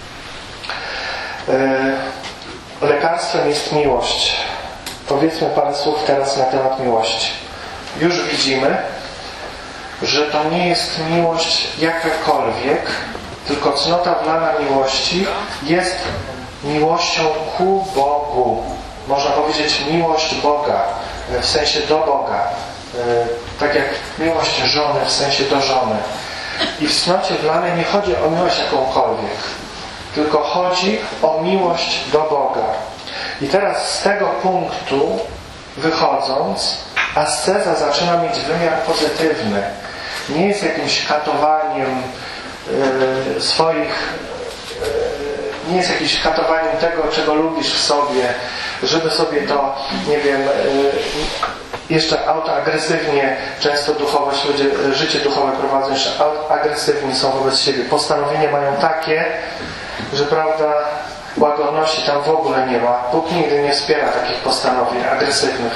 Lekarstwem jest miłość. Powiedzmy parę słów teraz na temat miłości. Już widzimy, że to nie jest miłość jakakolwiek, tylko cnota wlana miłości jest miłością ku Bogu. Można powiedzieć miłość Boga, w sensie do Boga. Tak jak miłość żony w sensie do żony. I w cnocie wlanej nie chodzi o miłość jakąkolwiek, tylko chodzi o miłość do Boga. I teraz z tego punktu wychodząc, asceza zaczyna mieć wymiar pozytywny. Nie jest jakimś katowaniem yy, swoich yy, nie jest jakimś katowaniem tego, czego lubisz w sobie, żeby sobie to, nie wiem, yy, jeszcze autoagresywnie często duchowość, ludzie, życie duchowe prowadzą, że agresywni są wobec siebie. Postanowienia mają takie, że prawda, łagodności tam w ogóle nie ma. Bóg nigdy nie wspiera takich postanowień agresywnych.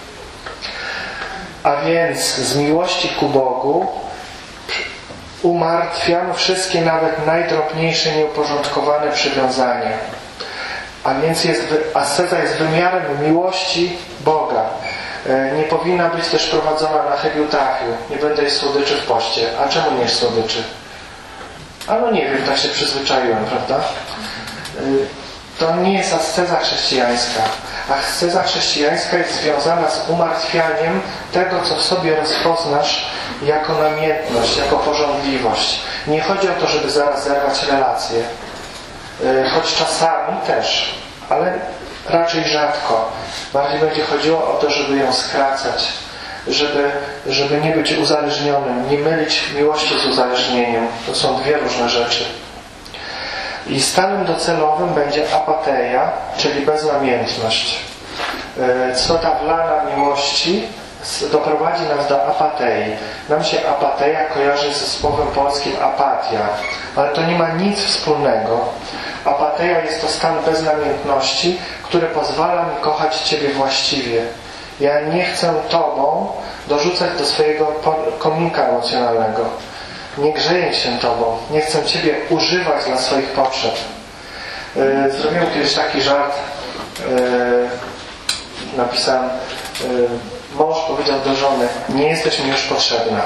A więc z miłości ku Bogu umartwiam wszystkie nawet najdrobniejsze, nieuporządkowane przywiązania. A więc jest, asceza jest wymiarem miłości Boga. Nie powinna być też prowadzona na chybiutachiu. Nie będę jeść słodyczy w poście. A czemu nie jeść słodyczy? A no nie wiem, tak się przyzwyczaiłem, prawda? To nie jest asceza chrześcijańska. Asceza chrześcijańska jest związana z umartwianiem tego, co w sobie rozpoznasz jako namiętność, jako pożądliwość. Nie chodzi o to, żeby zaraz zerwać relacje. Choć czasami też, ale raczej rzadko. Bardziej będzie chodziło o to, żeby ją skracać, żeby, żeby nie być uzależnionym, nie mylić miłości z uzależnieniem. To są dwie różne rzeczy. I stanem docelowym będzie apateia, czyli beznamiętność. Cnota wlana miłości doprowadzi nas do apatei. Nam się apateia kojarzy ze słowem polskim apatia, ale to nie ma nic wspólnego. Apateia jest to stan beznamiętności, który pozwala mi kochać Ciebie właściwie. Ja nie chcę Tobą dorzucać do swojego kominka emocjonalnego. Nie grzeję się Tobą. Nie chcę Ciebie używać dla swoich potrzeb. Yy, zrobiłem kiedyś taki żart. Yy, napisałem, yy, mąż powiedział do żony: nie jesteś mi już potrzebna.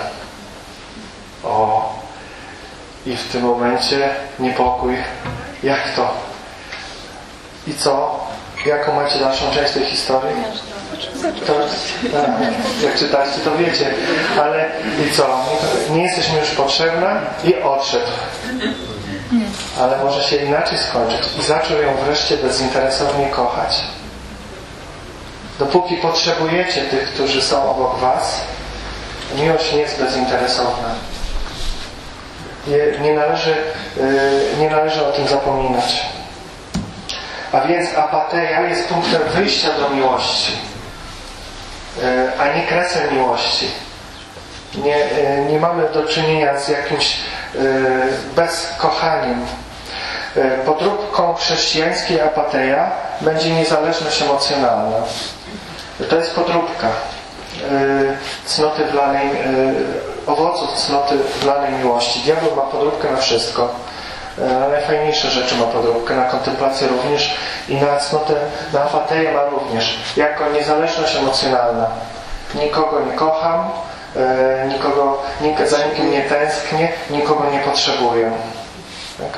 O. I w tym momencie niepokój. Jak to? I co? Jaką macie dalszą część tej historii? To, a, jak czytacie, to wiecie. Ale i co? Nie jesteś mi już potrzebna i odszedł. Ale może się inaczej skończyć. I zaczął ją wreszcie bezinteresownie kochać. Dopóki potrzebujecie tych, którzy są obok was, miłość nie jest bezinteresowna. Nie, nie, należy, nie należy o tym zapominać. A więc apateia jest punktem wyjścia do miłości, a nie kresem miłości. Nie, nie mamy do czynienia z jakimś bezkochaniem. Podróbką chrześcijańskiej apateia będzie niezależność emocjonalna. To jest podróbka cnoty wlanej, owoców cnoty wlanej miłości. Diabeł ma podróbkę na wszystko. Na najfajniejsze rzeczy ma podróbkę, na kontemplację również i na cnotę, na apateję ma również. Jako niezależność emocjonalna. Nikogo nie kocham, nikogo, nik, za nikim nie tęsknię, nikogo nie potrzebuję. Tak?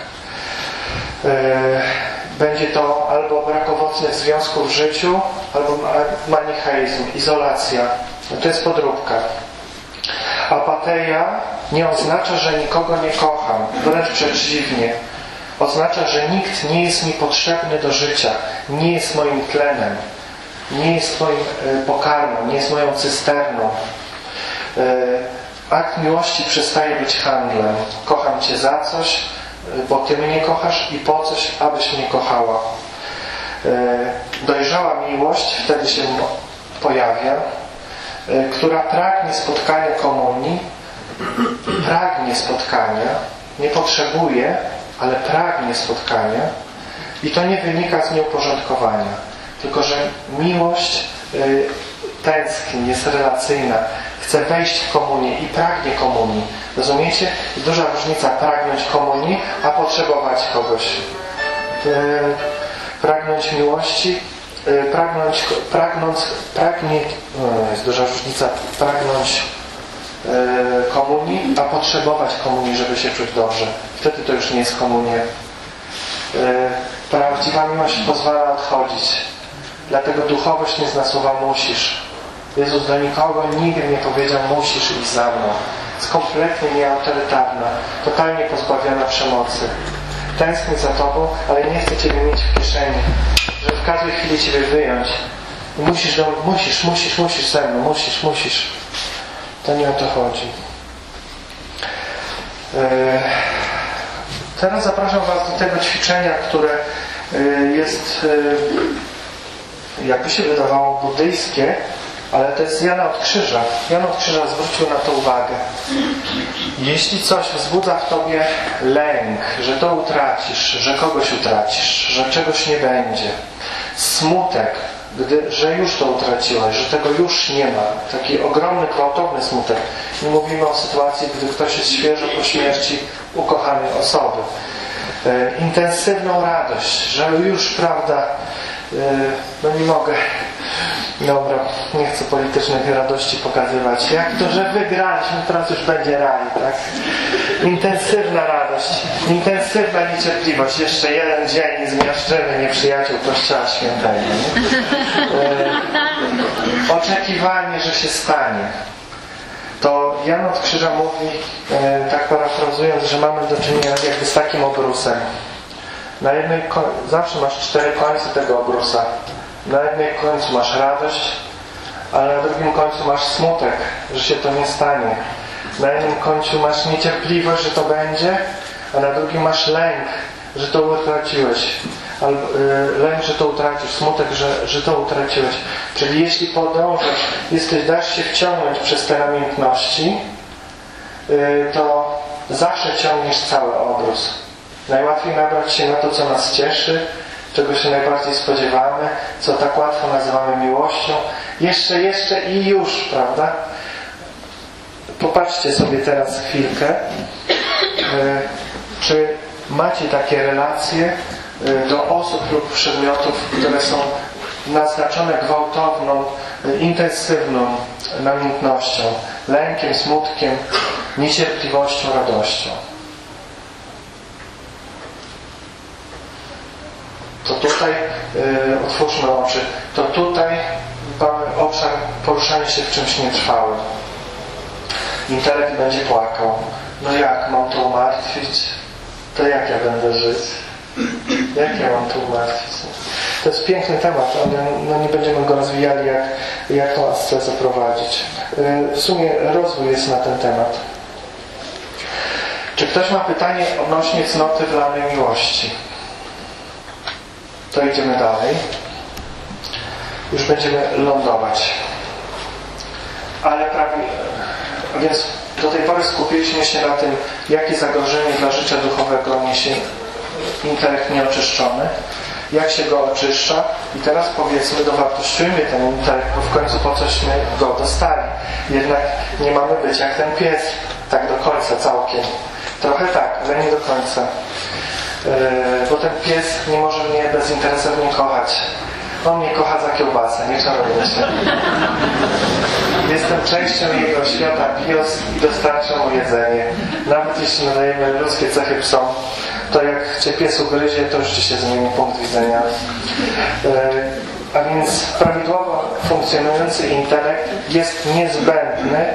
Będzie to albo brak owocnych związków w życiu, albo manicheizm, izolacja. To jest podróbka. Apateia nie oznacza, że nikogo nie kocham, wręcz przeciwnie. Oznacza, że nikt nie jest mi potrzebny do życia, nie jest moim tlenem, nie jest moim pokarmem, nie jest moją cysterną. Akt miłości przestaje być handlem. Kocham Cię za coś, bo Ty mnie kochasz i po coś, abyś mnie kochała. Dojrzała miłość wtedy się pojawia, która pragnie spotkania komunii, pragnie spotkania, nie potrzebuje, ale pragnie spotkania i to nie wynika z nieuporządkowania, tylko że miłość tęskni, jest relacyjna, chce wejść w komunię i pragnie komunii. Rozumiecie? Jest duża różnica pragnąć komunii, a potrzebować kogoś. Pragnąć miłości, pragnąć, pragnąc, pragnie, no, jest duża różnica, pragnąć komunii, a potrzebować komunii, żeby się czuć dobrze. Wtedy to już nie jest komunia. Prawdziwa miłość pozwala odchodzić. Dlatego duchowość nie zna słowa musisz. Jezus do nikogo nigdy nie powiedział musisz iść za mną. Jest kompletnie nieautorytarna, totalnie pozbawiona przemocy. Tęsknię za Tobą, ale nie chcę Ciebie mieć w kieszeni, żeby w każdej chwili Ciebie wyjąć. Musisz, do, musisz, musisz, musisz ze mną, musisz, musisz. To nie o to chodzi. Teraz zapraszam Was do tego ćwiczenia, które jest, jakby się wydawało, buddyjskie, ale to jest Jana od Krzyża. Jan od Krzyża zwrócił na to uwagę. Jeśli coś wzbudza w Tobie lęk, że to utracisz, że kogoś utracisz, że czegoś nie będzie, smutek, gdy, że już to utraciłeś, że tego już nie ma, taki ogromny, gwałtowny smutek. Nie mówimy o sytuacji, gdy ktoś jest świeżo po śmierci ukochanej osoby. E, intensywną radość, że już, prawda, e, no nie mogę, dobra, nie chcę politycznych radości pokazywać. Jak to, że wygraliśmy, teraz już będzie raj, tak? Intensywna radość, intensywna niecierpliwość. Jeszcze jeden dzień i zmiażdżymy nieprzyjaciół Kościoła Świętego. Nie? E, oczekiwanie, że się stanie. To Jan od Krzyża mówi, e, tak parafrazując, że mamy do czynienia jakby z takim obrusem. Na jednej zawsze masz cztery końce tego obrusa. Na jednym końcu masz radość, ale na drugim końcu masz smutek, że się to nie stanie. Na jednym końcu masz niecierpliwość, że to będzie, a na drugim masz lęk, że to utraciłeś. Albo y, lęk, że to utracisz, smutek, że, że to utraciłeś. Czyli jeśli podążasz, jesteś, dasz się wciągnąć przez te namiętności, y, to zawsze ciągniesz cały obrus. Najłatwiej nabrać się na to, co nas cieszy, czego się najbardziej spodziewamy, co tak łatwo nazywamy miłością. Jeszcze, jeszcze i już, prawda? Popatrzcie sobie teraz chwilkę. Czy macie takie relacje do osób lub przedmiotów, które są naznaczone gwałtowną, intensywną namiętnością, lękiem, smutkiem, niecierpliwością, radością? To tutaj yy, otwórzmy oczy. To tutaj mamy obszar poruszania się w czymś nietrwałym. Intelekt będzie płakał. No jak mam to umartwić? To jak ja będę żyć? Jak ja mam to umartwić? To jest piękny temat, ale no nie będziemy go rozwijali, jak, jak tą ascezę prowadzić. Yy, w sumie rozwój jest na ten temat. Czy ktoś ma pytanie odnośnie cnoty wlanej miłości? To idziemy dalej. Już będziemy lądować. Ale prawie, A więc do tej pory skupiliśmy się na tym, jakie zagrożenie dla życia duchowego niesie intelekt nieoczyszczony, jak się go oczyszcza i teraz powiedzmy, dowartościujmy ten intelekt, bo w końcu po cośmy go dostali. Jednak nie mamy być jak ten pies, tak do końca całkiem. Trochę tak, ale nie do końca. Yy, bo ten pies nie może mnie bezinteresownie kochać. On mnie kocha za kiełbasę, nie czaruje się. Jestem częścią jego świata bios i dostarczam mu jedzenie. Nawet jeśli nadajemy ludzkie cechy psom, to jak cię pies ugryzie, to już ci się zmieni punkt widzenia. A więc prawidłowo funkcjonujący intelekt jest niezbędny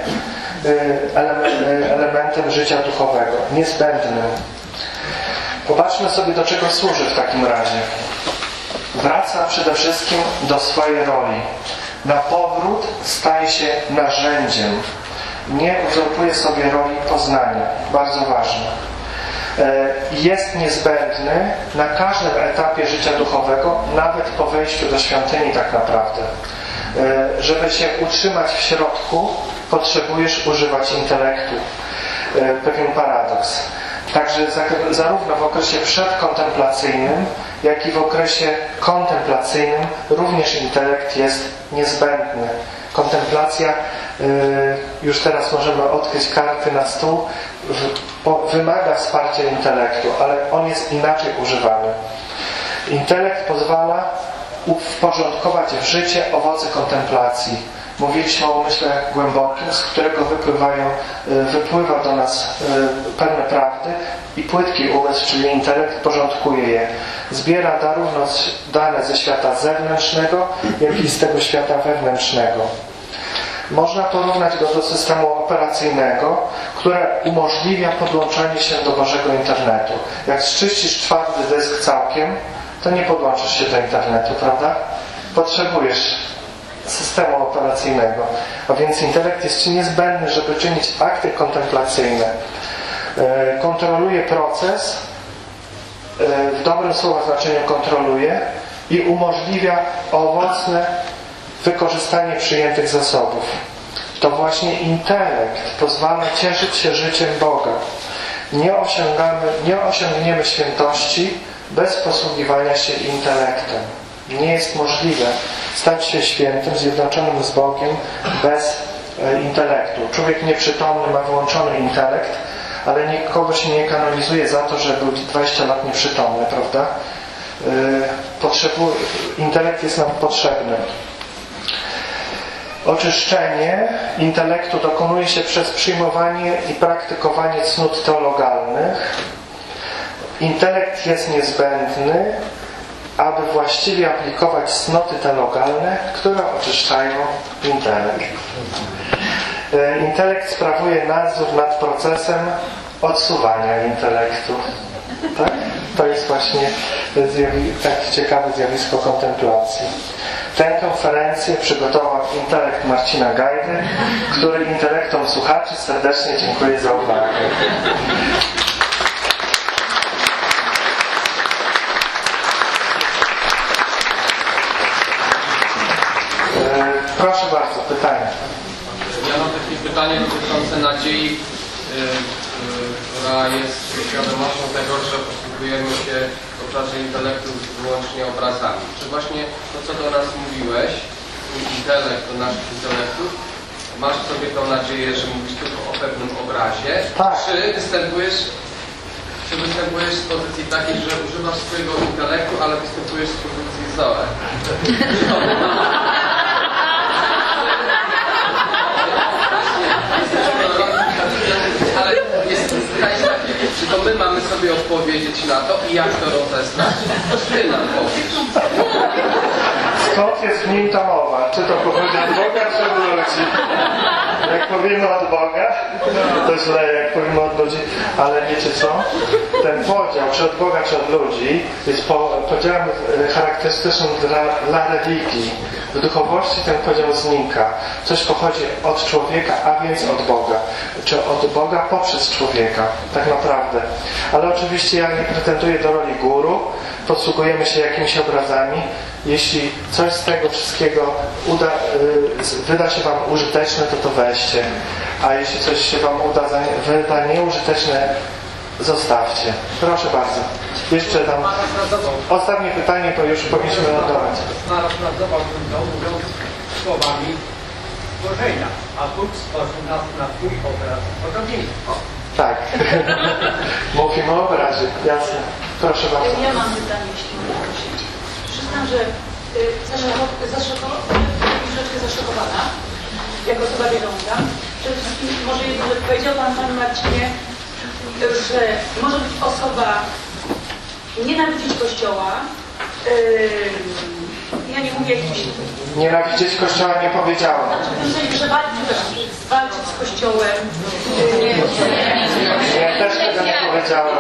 elementem życia duchowego. Niezbędnym. Popatrzmy sobie, do czego służy w takim razie. Wraca przede wszystkim do swojej roli. Na powrót staje się narzędziem. Nie uzurpuje sobie roli poznania. Bardzo ważne. Jest niezbędny na każdym etapie życia duchowego, nawet po wejściu do świątyni tak naprawdę. Żeby się utrzymać w środku, potrzebujesz używać intelektu. Pewien paradoks. Także zarówno w okresie przedkontemplacyjnym, jak i w okresie kontemplacyjnym również intelekt jest niezbędny. Kontemplacja, już teraz możemy odkryć karty na stół, wymaga wsparcia intelektu, ale on jest inaczej używany. Intelekt pozwala uporządkować w życie owoce kontemplacji. Mówiliśmy o umyśle głębokim, z którego wypływają, wypływa do nas pewne prawdy i płytki umysł, czyli intelekt, porządkuje je. Zbiera zarówno dane ze świata zewnętrznego, jak i z tego świata wewnętrznego. Można porównać go do systemu operacyjnego, które umożliwia podłączenie się do Bożego internetu. Jak zczyścisz twardy dysk całkiem, to nie podłączysz się do internetu, prawda? Potrzebujesz systemu operacyjnego. A więc intelekt jest Ci niezbędny, żeby czynić akty kontemplacyjne. Kontroluje proces, w dobrym słowa znaczeniu kontroluje i umożliwia owocne wykorzystanie przyjętych zasobów. To właśnie intelekt pozwala cieszyć się życiem Boga. Nie osiągamy, nie osiągniemy świętości bez posługiwania się intelektem. Nie jest możliwe stać się świętym, zjednoczonym z Bogiem bez e, intelektu. Człowiek nieprzytomny ma wyłączony intelekt, ale nikogo się nie kanonizuje za to, że był dwadzieścia lat nieprzytomny, prawda? E, potrzebu... Intelekt jest nam potrzebny. Oczyszczenie intelektu dokonuje się przez przyjmowanie i praktykowanie cnót teologalnych. Intelekt jest niezbędny, aby właściwie aplikować cnoty teologalne, które oczyszczają intelekt. Intelekt sprawuje nadzór nad procesem odsuwania intelektu. Tak? To jest właśnie takie ciekawe zjawisko kontemplacji. Tę konferencję przygotował intelekt Marcina Gajdy, który intelektom słuchaczy serdecznie dziękuję za uwagę. Proszę bardzo, pytanie. Ja mam takie pytanie dotyczące nadziei, yy, yy, która jest świadomością tego, że posługujemy się w obszarze intelektu wyłącznie obrazami. Czy właśnie to, co do nas mówiłeś, intelekt do naszych intelektów, masz w sobie tą nadzieję, że mówisz tylko o pewnym obrazie? Tak. Czy występujesz, czy występujesz z pozycji takiej, że używasz swojego intelektu, ale występujesz z pozycji Zoe? Ale jest pytanie takie, czy to my mamy sobie odpowiedzieć na to i jak to rozeznać? To ty nam powiesz. Skąd jest w nim ta mowa? Czy to pochodzi od Boga, czy od ludzi? Jak powiemy od Boga, to źle, jak powiemy od ludzi, ale wiecie co? Ten podział, czy od Boga, czy od ludzi, jest podziałem charakterystycznym dla, dla religii. W duchowości ten podział znika. Coś pochodzi od człowieka, a więc od Boga. Czy od Boga poprzez człowieka. Tak naprawdę. Ale oczywiście ja nie pretenduję do roli guru. Posługujemy się jakimiś obrazami. Jeśli coś z tego wszystkiego uda, y, wyda się Wam użyteczne, to to weźcie. A jeśli coś się Wam uda, wyda nieużyteczne, zostawcie. Proszę bardzo. Jeszcze tam ostatnie pytanie, to już powinniśmy lądować. Parafrazowałbym to, mówiąc słowami stworzenia, a Bóg stworzył nas na swój obraz podobieństwo. Tak. Mówimy o obrazie, jasne. Proszę bardzo. Ja mam pytanie, jeśli mogę prosić. Przyznam, że troszeczkę zaszokowana jako osoba wierząca. Przede wszystkim może jedno, że powiedział Pan, Panie Marcinie, że może być osoba nienawidzić Kościoła. Yy, ja nie mówię jakimś... Nienawidzieć Kościoła nie powiedziałem. Znaczy, w tym sensie, że walczyć, walczyć z Kościołem. Yy, Nie, też tego nie powiedziałem.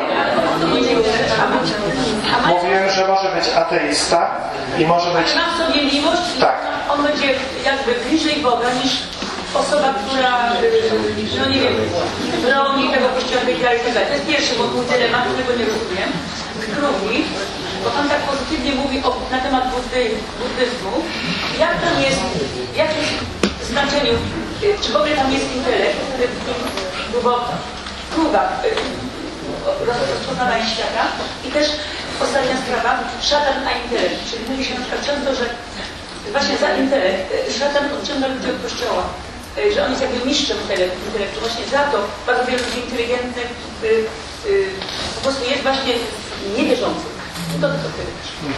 Mówiłem, że może być ateista i może być... Ale ma w sobie miłość i tak. on będzie jakby bliżej Boga niż osoba, która, no nie wiem, broni tego Kościoła, tej wiary i tak dalej. To jest pierwszy mój dylemat, którego nie rozumiem. Drugi, bo Pan tak pozytywnie mówi o, na temat buddy, buddyzmu. Jak tam jest, w jakim znaczeniu, czy w ogóle tam jest intelekt, bo próba rozpoznawania świata i też ostatnia sprawa, szatan a intelekt. Czyli mówi się na przykład często, że właśnie za intelekt szatan odciąga ludzi od Kościoła, że on jest jakby mistrzem intelektu. Właśnie za to bardzo wielu ludzi inteligentnych y, y, po prostu jest właśnie niewierzących. To tylko tyle.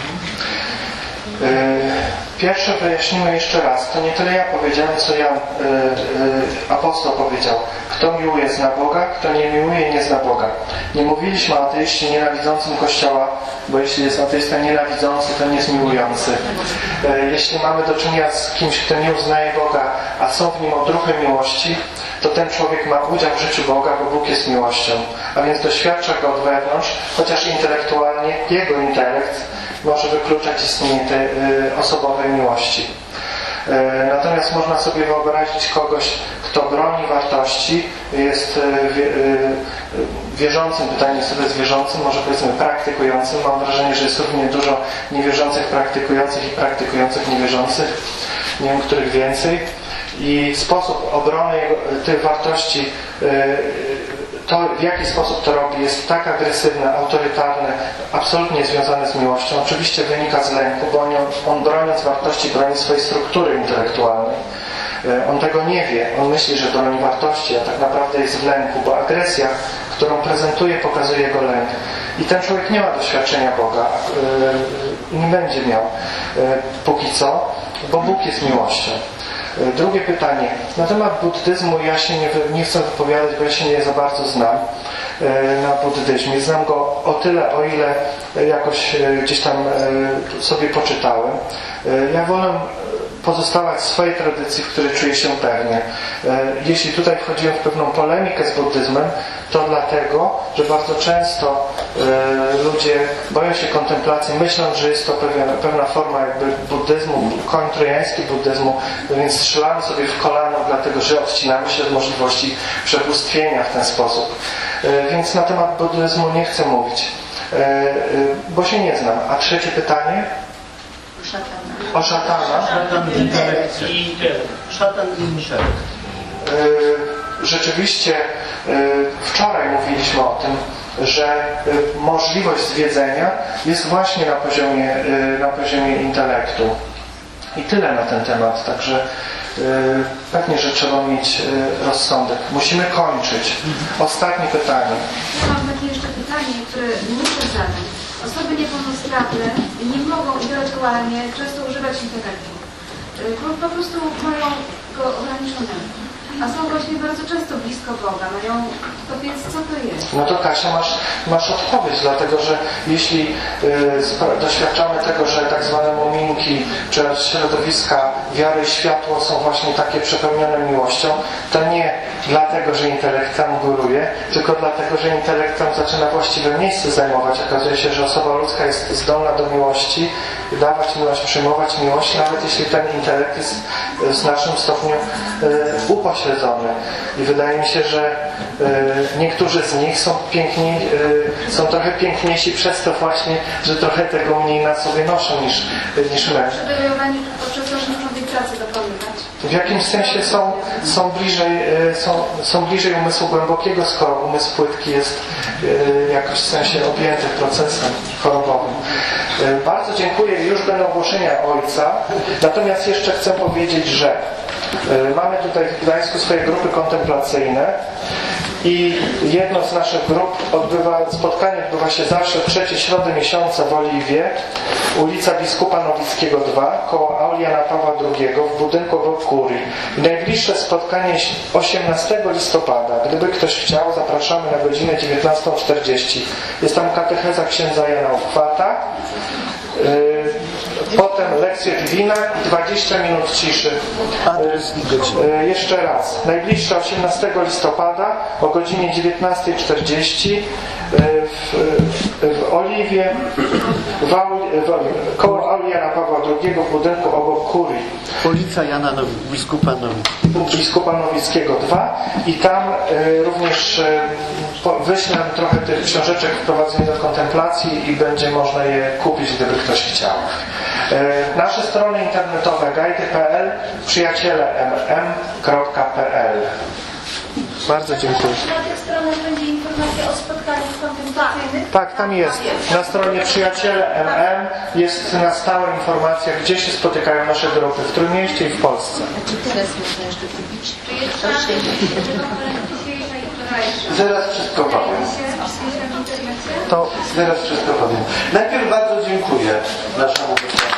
Pierwsze wyjaśnimy jeszcze raz. To nie tyle ja powiedziałem, co Jan, yy, yy, apostoł powiedział. Kto miłuje, zna Boga, kto nie miłuje, nie zna Boga. Nie mówiliśmy o ateiście nienawidzącym Kościoła, bo jeśli jest ateista nienawidzący, to nie jest miłujący. Yy, jeśli mamy do czynienia z kimś, kto nie uznaje Boga, a są w nim odruchy miłości, to ten człowiek ma udział w życiu Boga, bo Bóg jest miłością. A więc doświadcza go od wewnątrz, chociaż intelektualnie jego intelekt może wykluczać istnienie tej y, osobowej miłości. Y, natomiast można sobie wyobrazić kogoś, kto broni wartości, jest y, wie, y, wierzącym, pytanie jest, co to jest wierzącym, może powiedzmy praktykującym. Mam wrażenie, że jest równie dużo niewierzących praktykujących i praktykujących niewierzących. Nie wiem, których więcej. I sposób obrony tych wartości, to w jaki sposób to robi, jest tak agresywne, autorytarne, absolutnie związane z miłością. Oczywiście wynika z lęku, bo on, on broniąc wartości, broni swojej struktury intelektualnej. On tego nie wie, on myśli, że broni wartości, a tak naprawdę jest w lęku, bo agresja, którą prezentuje, pokazuje jego lęk. I ten człowiek nie ma doświadczenia Boga, nie będzie miał póki co, bo Bóg jest miłością. Drugie pytanie. Na temat buddyzmu ja się nie, nie chcę wypowiadać, bo ja się nie za bardzo znam na buddyzmie. Znam go o tyle, o ile jakoś gdzieś tam sobie poczytałem. Ja wolę pozostawać w swojej tradycji, w której czuję się pewnie. Jeśli tutaj wchodziłem w pewną polemikę z buddyzmem, to dlatego, że bardzo często ludzie boją się kontemplacji, myślą, że jest to pewna, pewna forma jakby buddyzmu, koń trojański buddyzmu, więc strzelamy sobie w kolano, dlatego że odcinamy się od możliwości przebóstwienia w ten sposób. Więc na temat buddyzmu nie chcę mówić, bo się nie znam. A trzecie pytanie? O szatana. Szatan i intelekt. Szatan i intelekt. Rzeczywiście wczoraj mówiliśmy o tym, że możliwość zwiedzenia jest właśnie na poziomie, na poziomie intelektu. I tyle na ten temat. Także pewnie, że trzeba mieć rozsądek. Musimy kończyć. Ostatnie pytanie. Ja mam takie jeszcze pytanie, które muszę zadać. Osoby niepełnosprawne nie mogą intelektualnie często używać intelektu. Po prostu mają go ograniczonego. A są właśnie bardzo często blisko Boga. Mają, to więc co to jest? No to Kasia, masz, masz odpowiedź, dlatego że jeśli y, doświadczamy tego, że tak zwane muminki czy środowiska wiary i światło są właśnie takie przepełnione miłością, to nie dlatego, że intelekt tam góruje, tylko dlatego, że intelekt tam zaczyna właściwe miejsce zajmować. Okazuje się, że osoba ludzka jest zdolna do miłości, dawać miłość, przyjmować miłość, nawet jeśli ten intelekt jest w znacznym stopniu y, upośledzony. I wydaje mi się, że y, niektórzy z nich są piękni, y, są trochę piękniejsi przez to właśnie, że trochę tego mniej na sobie noszą niż, niż my. Przebywanie poprzez różnej pracy dokonywać. W jakimś sensie są, są, bliżej, są, są bliżej umysłu głębokiego, skoro umysł płytki jest w jakimś sensie objęty procesem chorobowym. Bardzo dziękuję. Już będą ogłoszenia Ojca. Natomiast jeszcze chcę powiedzieć, że mamy tutaj w Gdańsku swoje grupy kontemplacyjne i jedno z naszych grup odbywa, spotkanie odbywa się zawsze w trzeciej środę miesiąca w Oliwie, ulica Biskupa Nowickiego dwa, koło Auli Jana Pawła drugiego w budynku obok kurii. Najbliższe spotkanie osiemnastego listopada. Gdyby ktoś chciał, zapraszamy na godzinę dziewiętnastą czterdzieści. Jest tam katecheza księdza Jana Uchwata. Potem lekcje Divina i dwadzieścia minut ciszy. Yy, jeszcze raz. Najbliższe osiemnastego listopada o godzinie dziewiętnastej czterdzieści yy, w, w Oliwie w Auli, w, koło Auli Jana Pawła drugiego w budynku obok kurii. Ulica Jana Now, Biskupa Nowickiego. Biskupa Nowickiego dwa i tam y, również y, po, wyślę trochę tych książeczek wprowadzenia do kontemplacji i będzie można je kupić, gdyby ktoś chciał. Y, nasze strony internetowe gajdy kropka p l, przyjaciele m m kropka p l. Bardzo dziękuję. Na tych stronach będzie informacja o spotkaniach kontemplacyjnych? Tak, tam jest. Na stronie Przyjaciele M M jest na stałe informacja, gdzie się spotykają nasze grupy, w Trójmieście i w Polsce. Czy jest czas tego konferencji dzisiejszej i wczorajszej? Zaraz wszystko powiem. To Zaraz wszystko powiem. Najpierw bardzo dziękuję naszemu wystąpieniu.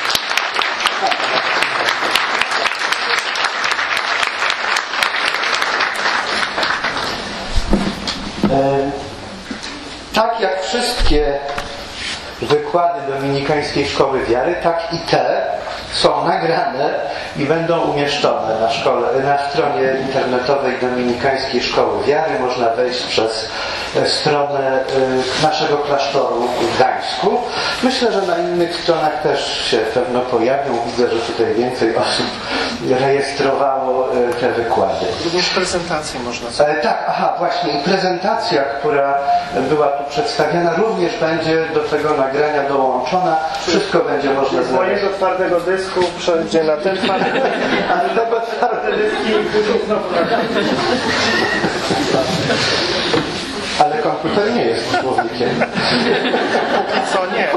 Tak jak wszystkie wykłady Dominikańskiej Szkoły Wiary, tak i te są nagrane i będą umieszczone na, szkole, na stronie internetowej Dominikańskiej Szkoły Wiary. Można wejść przez stronę naszego klasztoru w Gdańsku. Myślę, że na innych stronach też się pewno pojawią. Widzę, że tutaj więcej osób rejestrowało te wykłady. również prezentację można sobie. E, tak, aha, właśnie. I prezentacja, która była tu przedstawiana, również będzie do tego nagrania dołączona. Wszystko będzie można Z znaleźć. mojego twardego dysku przejdzie na ten twardy, a z tego twarde dyski i później znowu Ale komputer nie jest człowiekiem. co nie.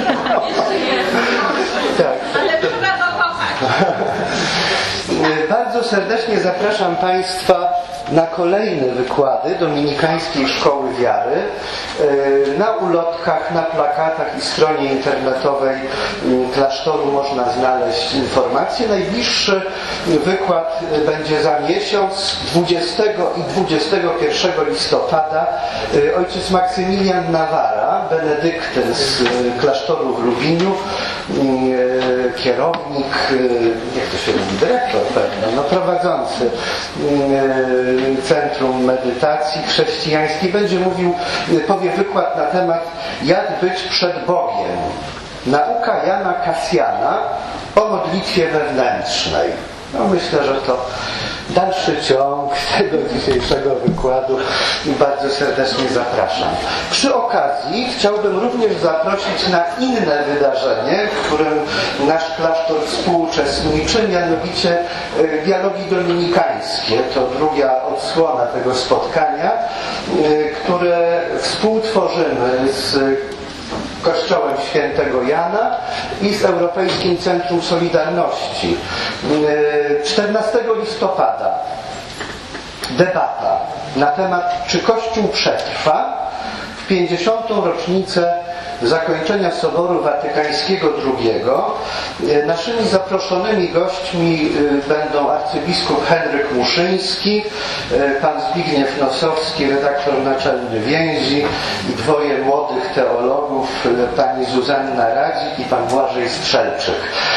Tak. Ale trzeba go kochać. Bardzo serdecznie zapraszam Państwa na kolejne wykłady Dominikańskiej Szkoły Wiary. Na ulotkach, na plakatach i stronie internetowej klasztoru można znaleźć informacje. Najbliższy wykład będzie za miesiąc, dwudziestego i dwudziestego pierwszego listopada. Ojciec Maksymilian Nawara, benedyktyn z klasztoru w Lubliniu, kierownik, jak to się mówi, dyrektor pewno, no prowadzący Centrum Medytacji Chrześcijańskiej, będzie mówił, powie wykład na temat jak być przed Bogiem. Nauka Jana Kasjana o modlitwie wewnętrznej. No myślę, że to dalszy ciąg tego dzisiejszego wykładu i bardzo serdecznie zapraszam. Przy okazji chciałbym również zaprosić na inne wydarzenie, w którym nasz klasztor współuczestniczy, mianowicie dialogi dominikańskie. To druga odsłona tego spotkania, które współtworzymy z Kościołem Świętego Jana i z Europejskim Centrum Solidarności. czternastego listopada debata na temat, czy Kościół przetrwa w pięćdziesiątą rocznicę zakończenia Soboru Watykańskiego drugiego. Naszymi zaproszonymi gośćmi będą arcybiskup Henryk Muszyński, pan Zbigniew Nosowski, redaktor naczelny Więzi i dwoje młodych teologów, pani Zuzanna Radzik i pan Błażej Strzelczyk.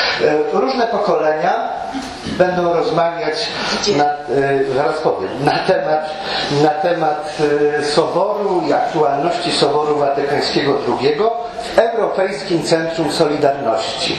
Różne pokolenia będą rozmawiać, na, zaraz powiem, na temat, na temat Soboru i aktualności Soboru Watykańskiego drugiego w Europejskim Centrum Solidarności.